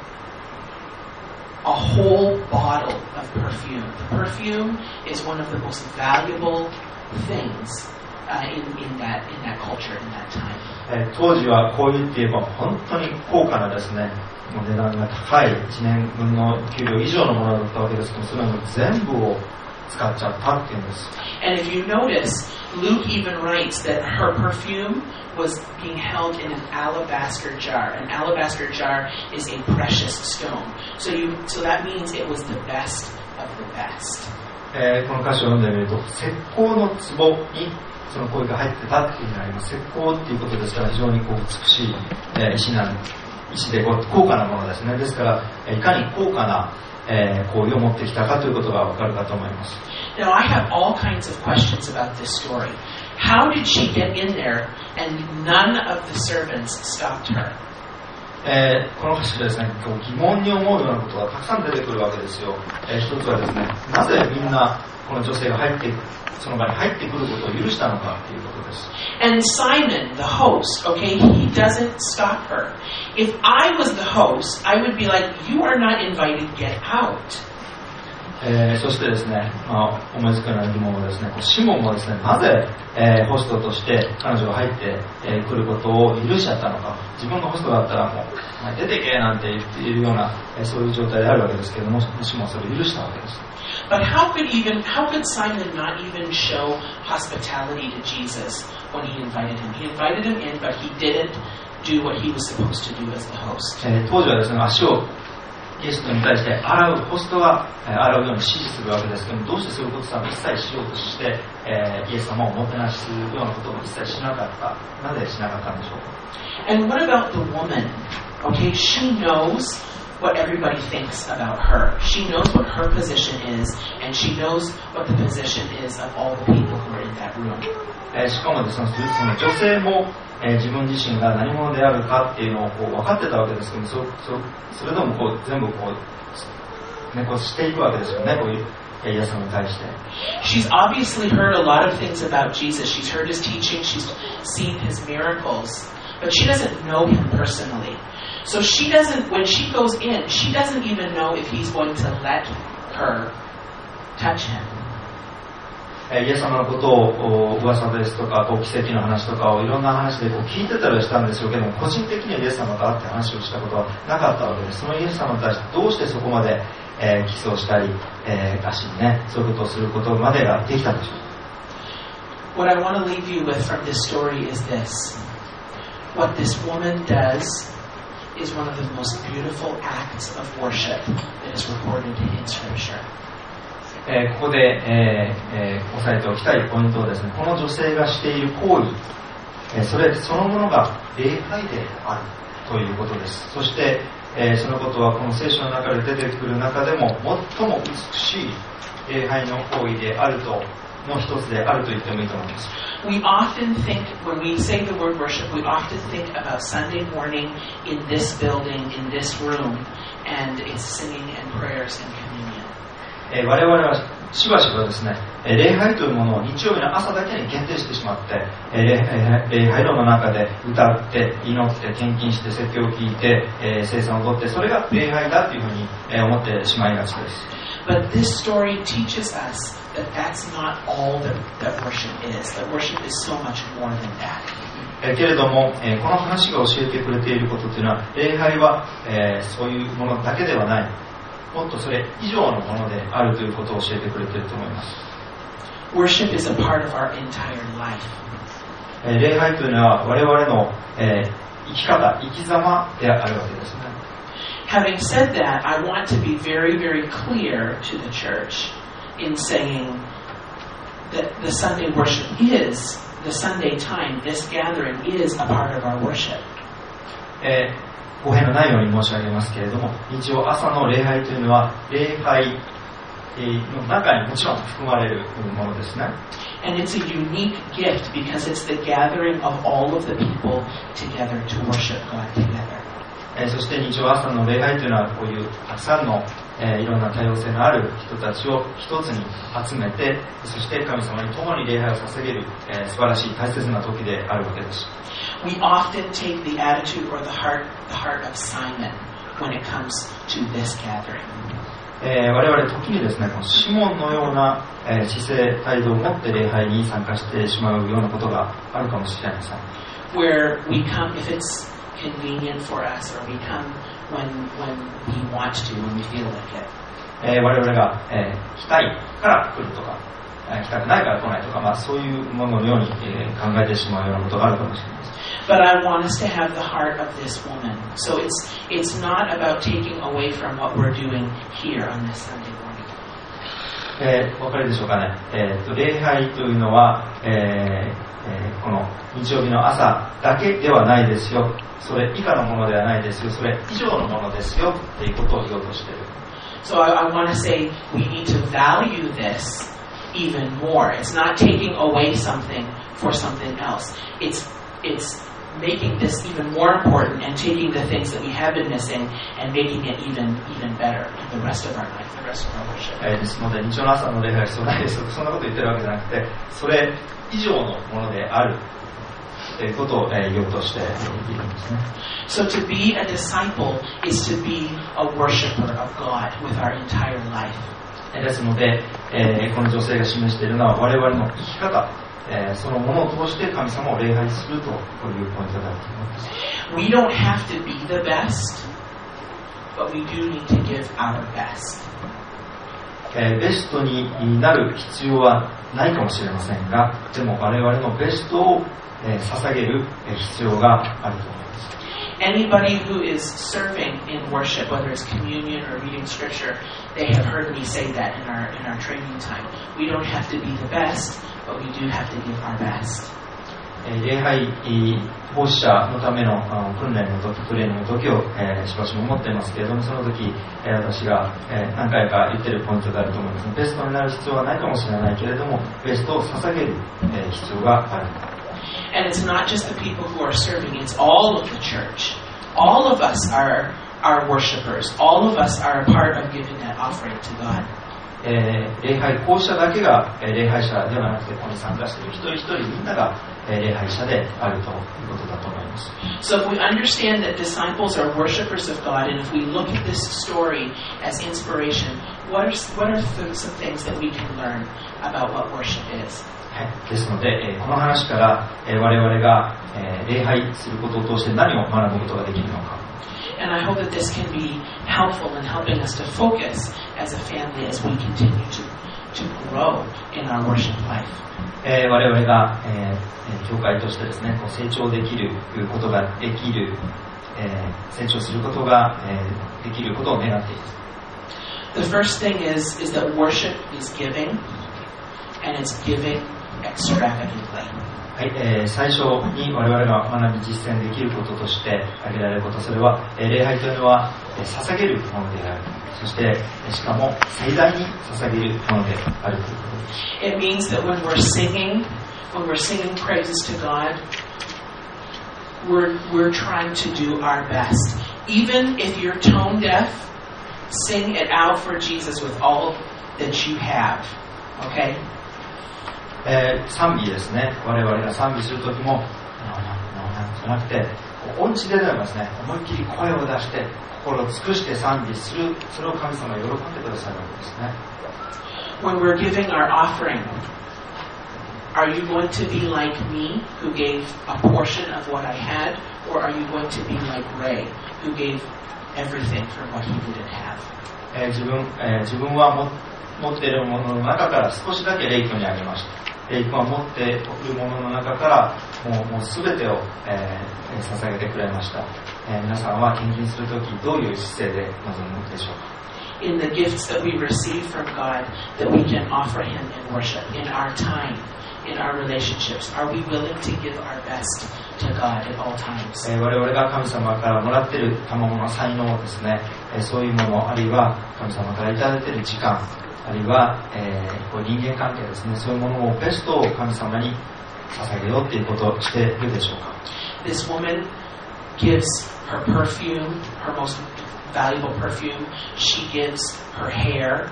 a whole bottle of perfume. The perfume is one of the most valuable things uh, in, in, that, in that culture, in that time. 当時はこう言って言えば本当に高価なですね、値段が高いいちねんぶんの給料以上のものだったわけですけど、それの全部を使っちゃったっていうんです。 And if you notice, Luke even writes that her perfume was being held in an alabaster jar. An alabaster jar is a precious stone. So you, so that means it was the best of the best. えー、この歌詞を読んでみると、石膏の壺にその声が入ってたっていうふうになります。石膏っていうことですから非常にこう美しい、えー、石なん石でこう高価なものですね。ですから、いかに高価な、えー、行為を持ってきたかということがわかるかと思います。 Now I have all kinds of questions about this story. How did she get in there and none of the servants stopped her? えー、この歌詞でですね、こう疑問に思うようなことがたくさん出てくるわけですよ。えー、一つはですね、なぜみんなこの女性が入ってその場に入ってくることを許したのかということです。 And Simon, the host, okay, he doesn't stop her. If I was the host, I would be like, you are not invited, get out. えー、そしてですね、まあ、思いつくような疑問はですね、シモンもですね、なぜ、えー、ホストとして彼女が入って、えー、くることを許しちゃったのか。自分がホストだったらもう、まあ、出てけなんて言っているような、えー、そういう状態であるわけですけれども、シモンはそれを許したわけです。 But how could even how could Simon not even show hospitality to Jesus when he invited him? He invited him in, but he didn't do what he was supposed to do as the host. えー、当時はですね、足をゲストに対して洗う、ホストが洗うように指示するわけですけども、どうしてそういうことさ一切しようとして、えー、イエス様をおもてなしするようなことを一切しなかった。なぜしなかったんでしょうか。 And what about the woman? Okay, she knows what everybody thinks about her. She knows what her position is, and she knows what the position is of all the people who are in that room. えー、しかもですね、その女性も、えー、自分自身が何者であるかっていうのをこう分かってたわけですけども、そ, そ, それでもこう全部こう、ね、こうしていくわけですよね、こういうイエス様に対して。 She's obviously heard a lot of things about Jesus. She's heard his teaching, she's seen his miracles, but she doesn't know him personally. So she doesn't, when she goes in, she doesn't even know if he's going to let her touch him. イエス様のことを噂ですとかこう奇跡の話とかをいろんな話でこう聞いてたりはしたんでしょうけども、個人的にはイエス様と会って話をしたことはなかったわけです。そのイエス様に対してどうしてそこまで、えー、キスをしたり、えー、足にねそういうことをすることまでができたんでしょうか。 What I want to leave you with from this story is this. What this woman does is one of the most beautiful acts of worship that is recorded in Scripture. えー、ここで、えーえー、押さえておきたいポイントはですね、この女性がしている行為、えー、それそのものが礼拝であるということです。そして、えー、そのことはこの聖書の中で出てくる中でも最も美しい礼拝の行為であるとの一つであると言ってもいいと思います。 We often think, when we say the word worship, we often think about Sunday morning in this building, in this room, and it's singing and prayers and communion. えー、我々はしばしばですね、えー、礼拝というものを日曜日の朝だけに限定してしまって、えー、礼, えー、礼拝堂の中で歌って祈って献金して説教を聞いて、えー、聖餐をとってそれが礼拝だというふうに、えー、思ってしまいがちです。 But this story teaches us that that's not all that, that worship is. That worship is so much more than that. えー、けれども、えー、この話が教えてくれていることというのは、礼拝は、えー、そういうものだけではない。もっとそれ以上のものであるということを教えてくれていると思います。 Worship is a part of our entire life. えー、礼拝というのは我々の、えー、生き方、生き様であるわけですね。 Having said that, I want to be very, very clear to the church in saying that the Sunday worship is, the Sunday time, this gathering is a part of our worship. えー語弊のないように申し上げますけれども、日曜朝の礼拝というのは礼拝の中にもちろん含まれるものですね。 And it's a unique gift because it's the gathering of all of the people together to worship God together. えー、そして日曜朝の礼拝というのはこういうたくさんの、えー、いろんな多様性のある人たちを一つに集めて、そして神様に共に礼拝を捧げる、えー、素晴らしい大切な時であるわけです。 We often take the attitude or the heart, the heart of Simon when it comes to this gathering. えー、我々時にですね、このシモンのような、えー、姿勢態度を持って礼拝に参加してしまうようなことがあるかもしれません。 Where we come if it's convenient for us, or we come when when we want to, when we feel like it. えー、我々が、えー、来たいから来るとか、えー、来たくないから来ないとか、まあ、そういうもののように、えー、考えてしまうようなことがあるかもしれません。 But I want us to have the heart of this woman. So it's it's not about taking away from what we're doing here on this Sunday morning. えー、お分かりでしょうかね。えー、と礼拝というのは、えーえー、この日曜日の朝だけではないですよ。それ以下のものではないですよ。それ以上のものですよっていうことを言おうとしている。 So I, I want to say we need to value this even more. It's not taking away something for something else. It's it's making this even more important and taking the things that we have been missing and making it even even better in the rest of our life, the rest of our worship. えー、ですので日曜の朝の礼拝は必要ないですよ。そんなこと言ってるわけじゃなくて、それ以上のものであるということを、えー、言おうとしているんですね。 So to be a disciple is to be a worshiper of God with our entire life. ですので、えー、この女性が示しているのは我々の生き方、えー、そのものを通して神様を礼拝するというポイントだと思います。 We don't have to be the best, but we do need to give our best. えー、ベストになる必要はないかもしれませんが、でも我々のベストを、えー、捧げる必要があると思います。 Anybody who is serving in worship, whether it's communion or reading scripture, they have heard me say that in our in our training time. We don't have to be the best, but we do have to give our best. 礼拝奉仕者のための訓練の時、トレーニングの時を、えー、しばしば思っていますけれども、その時、えー、私が、えー、何回か言っているポイントがあると思います。ベストになる必要はないかもしれないけれども、ベストを捧げる、えー、必要がある。 And it's not just the people who are serving, it's all of the church. All of us are, are worshipers. All of us are a part of giving that offering to God. えー、礼拝奉仕者だけが、えー、礼拝者ではなくて、ここに参加している一人一人みんなが、えー、礼拝者であるということだと思います。 So if we understand that disciples are worshipers of God, and if we look at this story as inspiration, what are, what are some things that we can learn about what worship is? はい、ですので、えー、この話から、えー、我々が、えー、礼拝することを通して何を学ぶことができるのか。 And I hope that this can be helpful in helping us to focus as a family as we continue to, to grow in our worship life. えー、我々が、えー、教会としてですね、こう成長できることができる、えー、成長することが、えー、できることを願っています。 The first thing is, is that worship is giving, and it's giving extravagantly. はい、えー、最初に我々が学び実践できることとして挙げられること、それは、えー、礼拝というのは、えー、捧げるものである。そして、しかも盛大に捧げるものであるということです。 It means that when we're singing, when we're singing praises to God, we're, we're trying to do our best. Even if you're tone deaf, sing it out for Jesus with all that you have. Okay? えー、賛美ですね。我々が賛美するときも、じゃなくて、音痴ででもですね、思いっきり声を出して、心を尽くして賛美する、それを神様が喜んでくださるわけですね。 When we're giving our offering, are you going to be like me, who gave a portion of what I had, or are you going to be like Ray, who gave everything for what he didn't have? えー、自分、えー、自分はも持っているものの中から少しだけレイ君にあげました。レイ君は持っているものの中からもう、もう全てを、えー、捧げてくれました。えー、皆さんは献金するときどういう姿勢で臨むでしょうか。 In the gifts that we receive from God, that we can offer Him in worship, in our time, in our relationships, are we willing to give our best to God at all times? えー、我々が神様からもらっている賜物の才能ですね、えー、そういうもの、あるいは神様からいただいている時間、 あるいは、えー、こう人間関係ですね、そういうものをベストを神様に捧げようということをしているでしょうか。 This woman gives her perfume, her most valuable perfume. She gives her hair,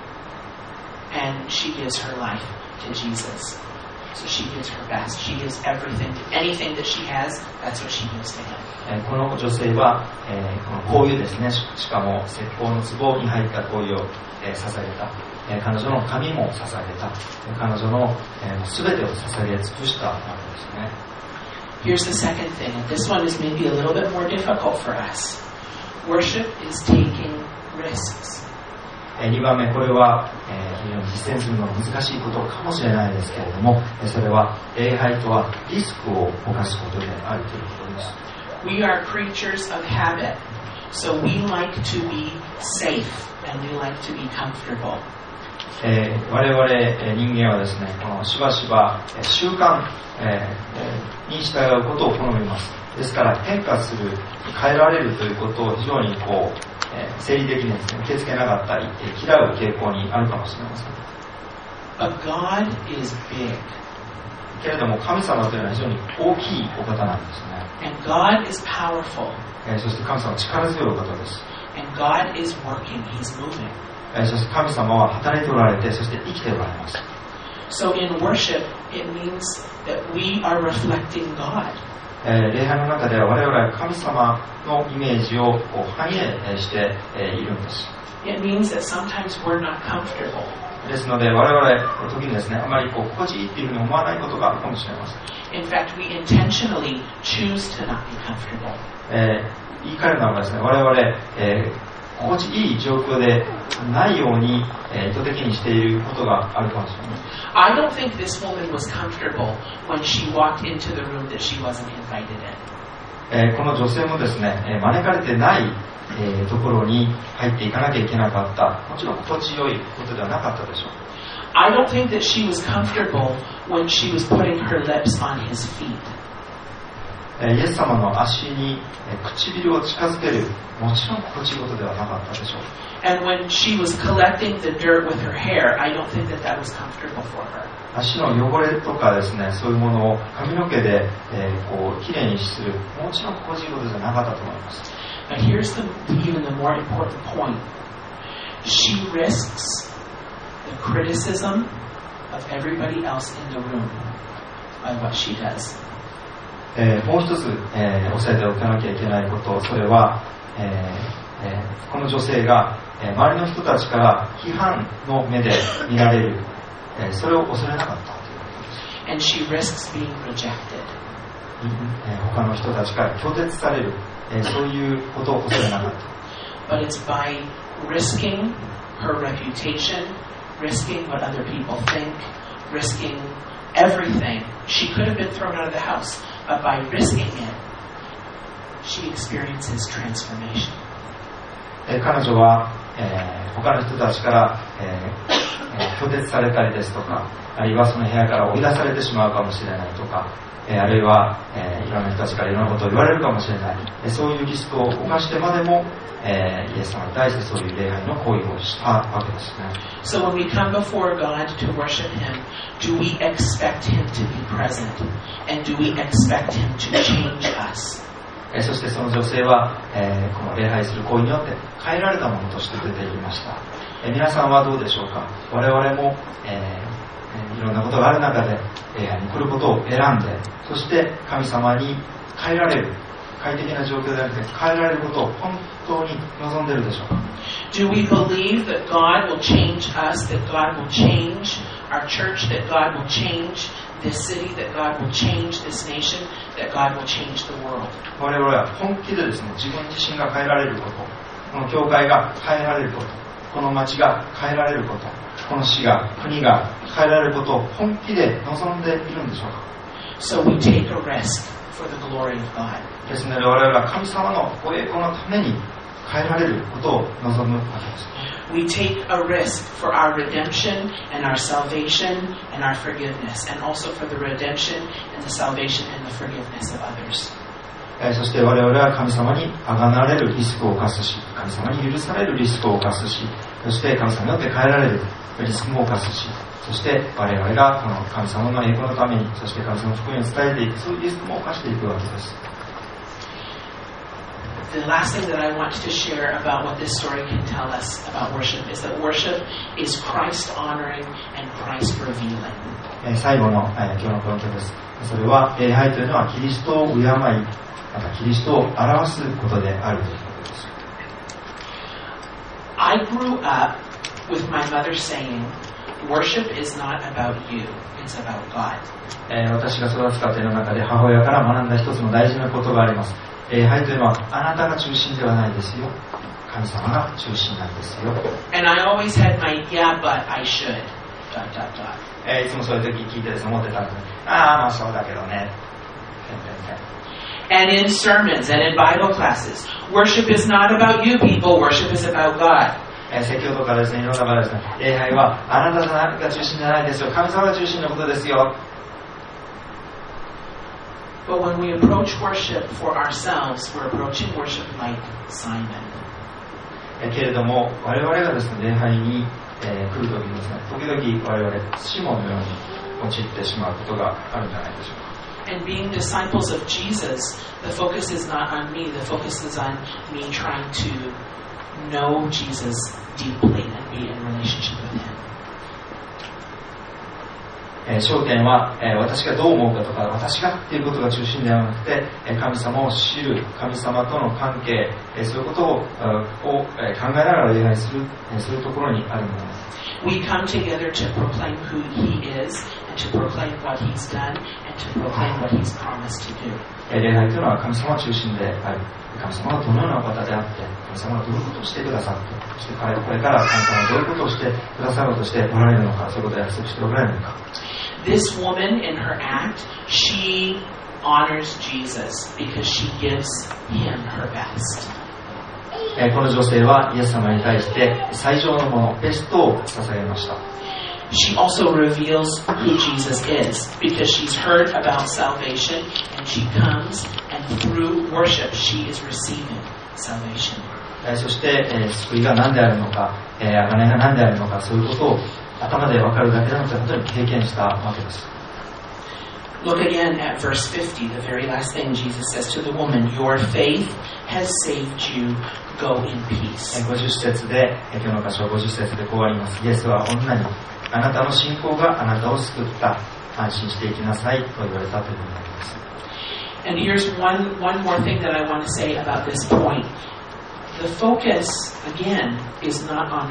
and she gives her life to Jesus. So she gives her best. She gives everything, anything that she has, that's what she gives to him. えー、この女性は、えー、この香油ですね、し, しかも石膏の壺に入った香油を、えー、捧げた、えー、彼女の髪も捧げた、えー、彼女の、えー、全てを捧げ尽くしたわけですね。 Here's the second thing, and this one is maybe a little bit more difficult for us. Worship is taking risks. にばんめ、これは、えー、非常に実践するのが難しいことかもしれないですけれども、それは礼拝とはリスクを冒すことであるということです。 We are creatures of habit, so we like to be safe and we like to be comfortable. えー、我々、えー、人間はですね、このしばしば、えー、習慣、えー、に従うことを好みます。ですから変化する、変えられるということを非常にこう、えー、生理的にですね、受け付けなかったり、えー、嫌う傾向にあるかもしれません。 But God is big. けれども神様というのは非常に大きいお方なんですね。 And God is powerful. えー、そして神様は力強いお方です。 And God is working. He's moving. えー、そして神様は働いておられて、そして生きておられます。 So in worship, it means that we are reflecting God. えー、礼拝の中では我々は神様のイメージをこう反映して、えー、いるんです。 It means that sometimes we're not comfortable. ですので我々時にですね、あまりこう心地いいっていうふうに思わないことがあるかもしれません。 In fact, we intentionally choose to not be comfortable. えー、言い換えるならばですね、我々、えー、心地いい状況でないように、えー、意図的にしていることがあるかもしれません。 I don't think this woman was comfortable when she walked into the room that she wasn't invited in. えー、この女性もですね、えー、招かれてない、えー、ところに入っていかなきゃいけなかった。もちろん心地よいことではなかったでしょう。 I don't think that she was comfortable when she was putting her lips on his feet. えー、イエス様の足に、えー、唇を近づける、もちろん心地いいことではなかったでしょう。 And when she was collecting the dirt with her hair, I don't think that that was comfortable for her. 足の汚れとかですね、そういうものを髪の毛で、えー、こうきれいにする、もちろん心地いいことじゃなかったと思います。 But here's the even the more important point. She risks the criticism of everybody else in the room by what she does. えー、もう一つ、えー、押さえておかなきゃいけないこと、それは、えーえー、この女性が、えー、周りの人たちから批判の目で見られる、えー、それを恐れなかったということです。 And she risks being rejected. えー、他の人たちから拒絶される、えー、そういうことを恐れなかった。 But it's by risking her reputation, risking what other people think, risking everything. She could have been thrown out of the house, but by risking it, she experiences transformation. えー、彼女は、えー、他の人たちから、えーえー、拒絶されたりですとか、あるいはその部屋から追い出されてしまうかもしれないとか、えー、あるいは、えー、いろんな人たちからいろんなことを言われるかもしれない、えー、そういうリスクを冒してまでも、えー、イエス様に対してそういう礼拝の行為をしたわけですね。 So when we come before God to worship Him, do we expect Him to be present? And do we expect Him to change us? えー、そしてその女性は、えー、この礼拝する行為によって変えられたものとして出ていました。えー、皆さんはどうでしょうか。我々も、えー、いろんなことがある中で礼拝に来ることを選んで、そして神様に変えられる、快適な状況ではなくて変えられることを本当に望んでいるでしょうか。 Do we believe that God will change us, that God will change our church, that God will change this city, that God will change this nation, that God will change the world? 我々は本気でですね、自分自身が変えられること、この教会が変えられること、この町が変えられること、この市が、国が変えられることを本気で望んでいるんでしょうか。 So we take a risk for the glory of God. ですので我々は神様のご栄光のために変えられることを望むわけです。 We take a risk for our redemption and our salvation and our forgiveness, and also for the redemption and the salvation and the forgiveness of others. えー、そして我々は神様にあがなれるリスクを冒すし、神様に許されるリスクを冒すし、そして神様によって変えられる、 リスクも冒すし、そして我々がこの神様の栄光のために、そして神様の福音を伝えていく、そういうリスクも冒していくわけです。 The last thing that I want to share about what this story can tell us about worship is that worship is Christ honoring and Christ revealing. 最後の今日のポイントです。それは礼拝というのはキリストを敬い、またキリストを表すことであるということです。 I grew up with my mother saying, worship is not about you, it's about God. 私が育つ過程の中で母親から学んだ一つの大事なことがあります。礼拝というのはあなたが中心ではないですよ。神様が中心なんですよ。 And I always had my yeah, but I should. Dot, dot, dot. えー、いつもそういう時聞いてです思ってたんです。ああ、まあそうだけどね。 And in sermons and in Bible classes, worship is not about you people, worship is about God. えー、説教とかですね、いろんな場合ですね、礼拝はあなたが中心じゃないですよ。神様が中心のことですよ。 But when we approach worship for ourselves, we're approaching worship like Simon. けれども我々がですね礼拝に、えー、来るときにですね時々我々シモンのように陥ってしまうことがあるんじゃないでしょうか。 And being disciples of Jesus, the focus is not on me, the focus is on me trying to know Jesus deeply and be in relationship with Him. えー、焦点は、えー、私がどう思うかとか私がっていうことが中心ではなくて、えー、神様を知る神様との関係、えー、そういうことを、をえー、考えながら礼拝する、えー、そういうところにあるものです。 We come together to proclaim who He is and to proclaim what He's done and to proclaim what He's promised to do. えー、礼拝というのは神様中心である。神様がどのような方であって神様がどういうことをしてくださってそして彼これから神様がどういうことをしてくださろうとしておられるのかそういうことを約束しておられるのか。 This woman in her act, she honors Jesus because she gives Him her best. この女性はイエス様に対して最上のもの、ベストを捧げました。 She also reveals who Jesus is because she's heard about salvation and she comes and through worship she is receiving salvation. そして救いが何であるのか、贖いが何であるのか、そういうことを頭で分かるだけでなくて本当に経験したわけです。 Look again at verse fifty, the very last thing Jesus says to the woman, Your faith has saved you, go in peace. ごじゅっ節で、今日の箇所ごじゅっ節でこうあります。イエスは女に、あなたの信仰があなたを救った。安心していきなさいと言われたというふうになります。 And here's one, one more thing that I want to say about this point. The focus, again, is not on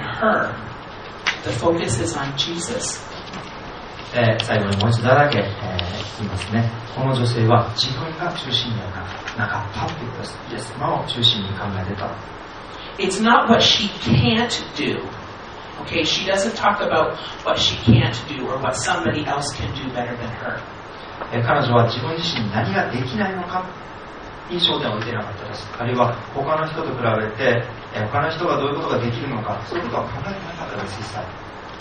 her.The focus is on Jesus. えー、最後にもう一度だけ、えー、言いますね。この女性は自分が中心ではなかったということです。イエス様を中心に考えてた。 It's not what she can't do. Okay, she doesn't talk about what she can't do or what somebody else can do better than her. えー、彼女は自分自身に何ができないのかに焦点を置いていなかったです。あるいは他の人と比べて、えー、他の人がどういうことができるのか、そういうことは考えてなかったです、実際。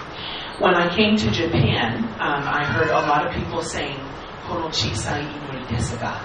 When I came to Japan, um, I heard a lot of people saying, この小さい祈りですが,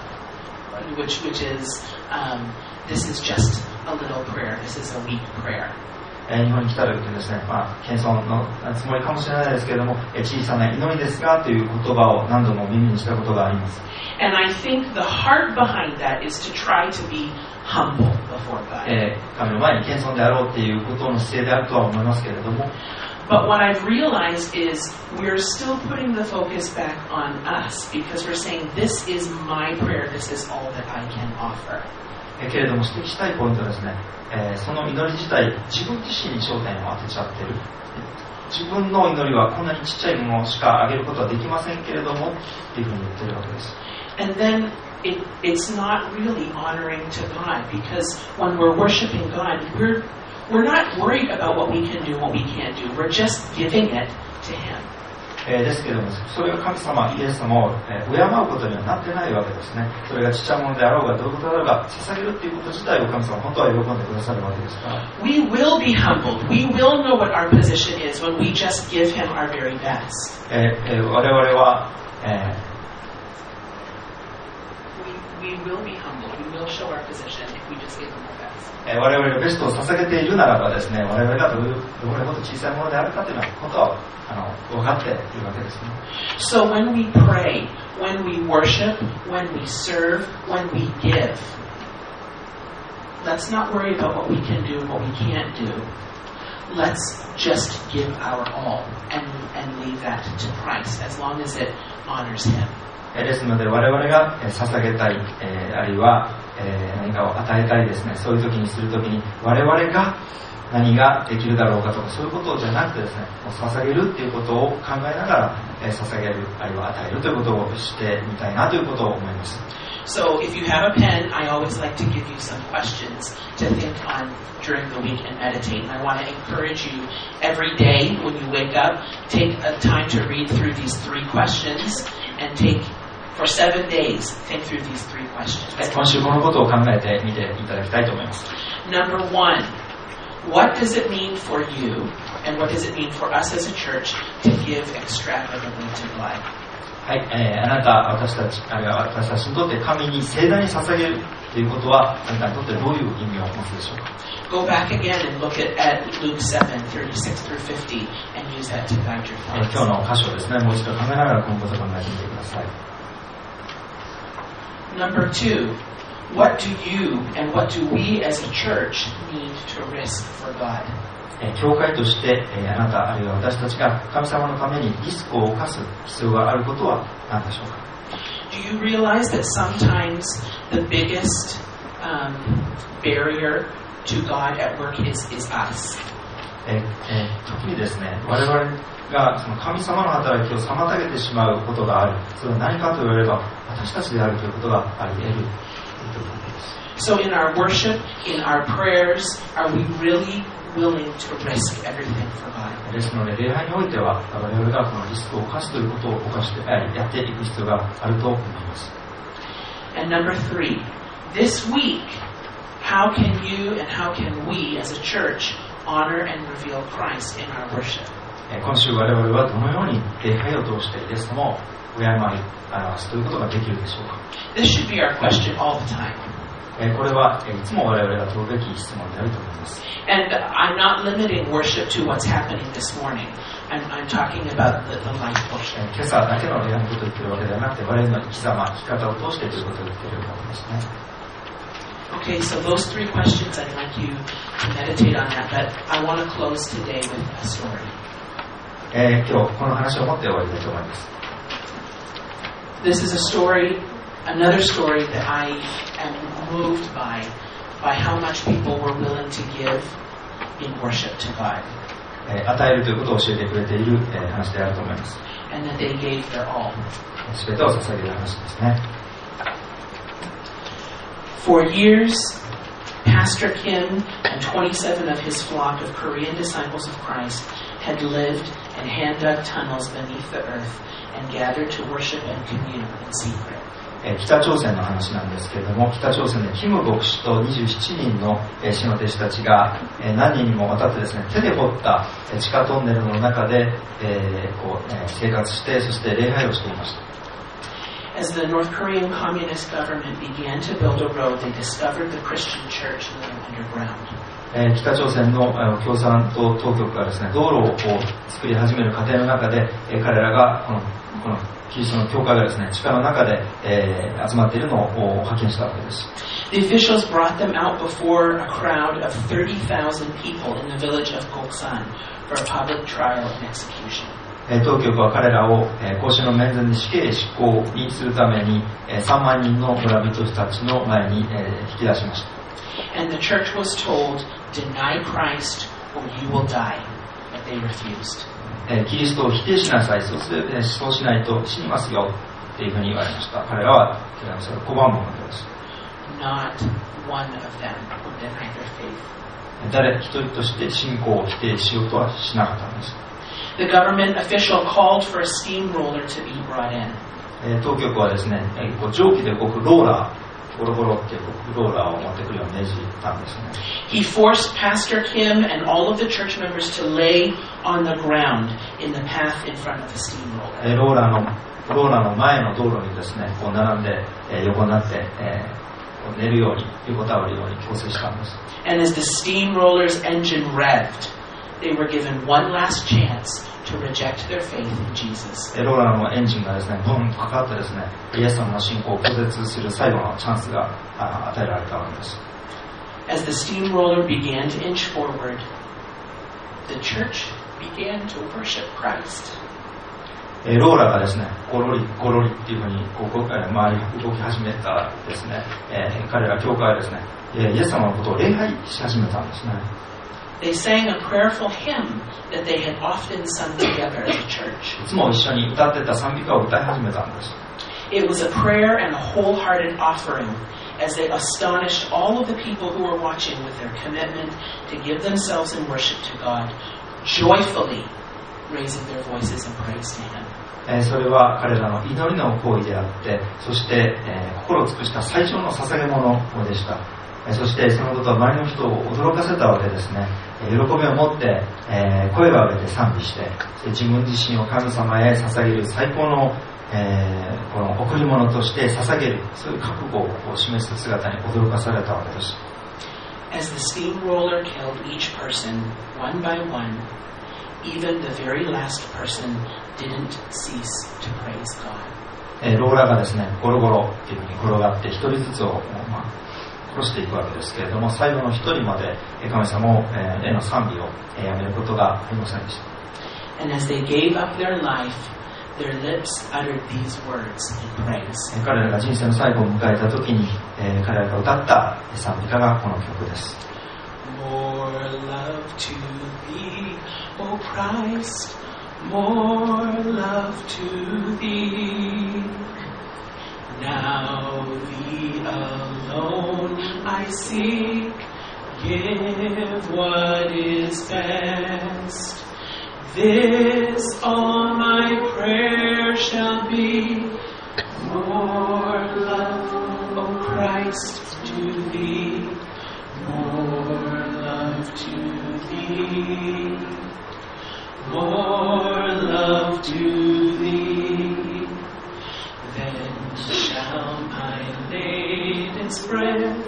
which, which is, um, this is just a little prayer, this is a weak prayer. 日本に来た時にですね、まあ、謙遜のつもりかもしれないですけれども、小さな祈りですがという言葉を何度も耳にしたことがあります。 And I think the heart behind that is to try to be humble before God. えー、神の前に謙遜であろうということの姿勢であるとは思いますけれども、 But what I've realized is we're still putting the focus back on us because we're saying this is my prayer, this is all that I can offer. けれども指摘したいポイントはですね、えー、その祈り自体自分自身に焦点を当てちゃってる。自分の祈りはこんなにちっちゃいものしかあげることはできませんけれどもっていうふうに言ってるわけです。 And then it, it's not really honoring to God because when we're worshiping God, we're We're not worried about what we can do and what we can't do. We're just giving it to Him. えー、ですけれども、それが神様、イエス様を、えー、敬うことにはなってないわけですね。それがちっちゃいものであろうが、どういうことであろうが、捧げるっていうこと自体を神様は本当は喜んでくださるわけですから。 We will be humbled. We will know what our position is when we just give Him our very best. えーえー、我々は、えー we will be humble. We will show our position if we just give Him our best. えー我々がベストを捧げているならばですね、我々がどういうどれほど小さいものであるかというのはことはあの分かっているわけですね。 So when we pray, when we worship, when we serve, when we give, let's not worry about what we can do and what we can't do. Let's just give our all and, and leave that to Christ as long as it honors Him. ですので我々が捧げたい、えー、あるいは、えー、何かを与えたいですね、そういう時にする時に我々が何ができるだろうかとかそういうことじゃなくてですね、もう捧げるっていうことを考えながら、えー、捧げるあるいは与えるということをしてみたいなということを思います。 So if you have a pen, I always like to give you some questions to think on during the week and meditate. And I want to encourage you every day when you wake up, take a time to read through these three questions and take for seven days, think through these three questions. 今週このことを考えてみていただきたいと思います。 Number one, what does it mean for you and what does it mean for us as a church to give extravagantly to God? はい、えー、あなた、私たち、あるいは私たちにとって神に盛大に捧げるということは、あなたにとってどういう意味を持つでしょうか。 Go back again and look at, at Luke seven, thirty-six through fifty and use that to guide your えー、 thoughts. 今日の箇所をですね、もう一度考えながらこのことを考えてみてください。 Number two, what do you and what do we as a church need to risk for God? えー、教会として、えー、あなた、あるいは私たちが神様のためにリスクを冒す必要があることは何でしょうか。 Do you realize that sometimes the biggest um, barrier to God at work is, is us? えーえー、時にですね、我々がその神様の働きを妨げてしまうことがある。それは何かと言われれば私たちであるということがあり得るということです。 So in our worship, in our prayers, are we really willing to risk everything for God? ですので礼拝においては我々がこのリスクを冒すということを犯してやっていく必要があると思います。 And number three, this week, how can you and how can we as a church honor and reveal Christ in our worship? 今週我々はどのように礼拝を通してイエス様を敬い表すということができるでしょうか。 This should be our question all the time. これはいつも我々が問うべき質問であると思います。 And I'm not limiting worship to what's happening this morning. I'm, I'm talking about the, the life portion. 今朝だけの礼拝のことを言っているわけではなくて、我々の生き様、生き方を通してということを言っているわけですね。 Okay, so those three questions, I'd like you to meditate on that. But I want to close today with a story. えー、今日この話を持って終わりたいと思います。 This is a story, another story that I am moved by, by how much people were willing to give in worship to God. えー、与えるということを教えてくれている、えー、話であると思います。 And that they gave their all. すべてを捧げる話ですね。 For years, Pastor Kim and twenty-seven of his flock of Korean disciples of Christ had lived and hand-dug tunnels beneath the earth and gathered to worship and commune in secret. 北朝鮮の話なんですけれども、北朝鮮でキム牧師とにじゅうななにんの師の弟子たちが何人にもわたってですね、手で掘った地下トンネルの中で、えー、こう生活して、そして礼拝をしていました。 As the North Korean Communist government began to build a road, they discovered the Christian church living underground. 北朝鮮の共産党当局がですね、道路をこう作り始める過程の中で、彼らがこのこのキリストの教会がですね、地下の中で、えー、集まっているのを発見したわけです。 The officials brought them out before a crowd of thirty thousand people in the village of Goksan for a public trial and execution. 当局は彼らを公衆の面前で死刑執行にするためにさんまんにんの村人たちの前に引き出しました。 And the church was told, deny Christ or you will die. But they refused. キリストを否定しなさい、そうするとそうしないと死にますよっていうふうに言われました。彼らはそれを拒むわけです。 Not one of them would deny their faith. 誰一人として信仰を否定しようとはしなかったんです。 The government official called for a steamroller to be brought in. 当局はですね、蒸気で動くローラー、ゴロゴロって動くローラーを持ってくるように命じたんですね。 He forced Pastor Kim and all of the church members to lay on the ground in the path in front of the steamroller. ローラーのローラの前の道路にですね、こう並んで、えー、横になって、えー、寝るように、横たわるように強制したんです。 And as the steamroller's engine revved, they were given one last chance to reject their faith in Jesus. ローラのエンジンがですね、ボンとかかってですね、イエス様の信仰を拒絶する最後のチャンスが与えられたわけです。 As the steamroller began to inch forward, the church began to worship Christ. ローラがですね、ゴロリゴロリっていうふうにこう周り動き始めたらですね、えー、彼ら教会はですね、イエス様のことを礼拝し始めたんですね。 They sang a prayerful hymn that they had often sung together as a church. いつも一緒に歌ってた賛美歌を歌い始めたんです。 It was a prayer and a wholehearted offering as they astonished all of the people who were watching with their commitment to give themselves in worship to God, joyfully raising their voices in praise to Him. それは彼らの祈りの行為であって、そして、えー、心を尽くした最上の捧げ物でした。そしてそのことは周りの人を驚かせたわけですね。喜びを持って、えー、声を上げて賛美して、自分自身を神様へ捧げる最高の、えー、この贈り物として捧げる、そういう覚悟を示す姿に驚かされたわけです。 As the steamroller killed each person one by one, even the very last person didn't cease to praise God. ローラがですね、ゴロゴロっていうふうに転がって一人ずつを、まあ、殺していくわけですけれども、最後の一人まで神様への賛美をやめることがありませんでした。 And as they gave up their life, their lips uttered these words in praise. 彼らが人生の最後を迎えた時に、彼らが歌った賛美歌がこの曲です。 More love to thee, O Christ, more love to thee. Now thee alone I seek, give what is best. This all my prayer shall be, more love, O Christ, to thee, more love to thee, more love to thee. Then shall my latest breath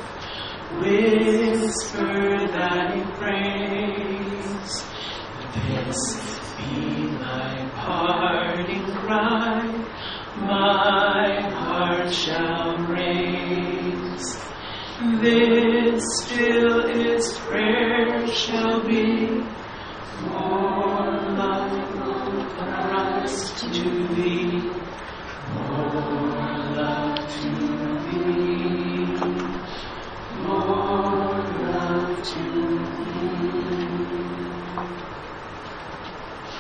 whisper thy praise. This be my parting cry, my heart shall raise. This still its prayer shall be, more love, Christ, to thee.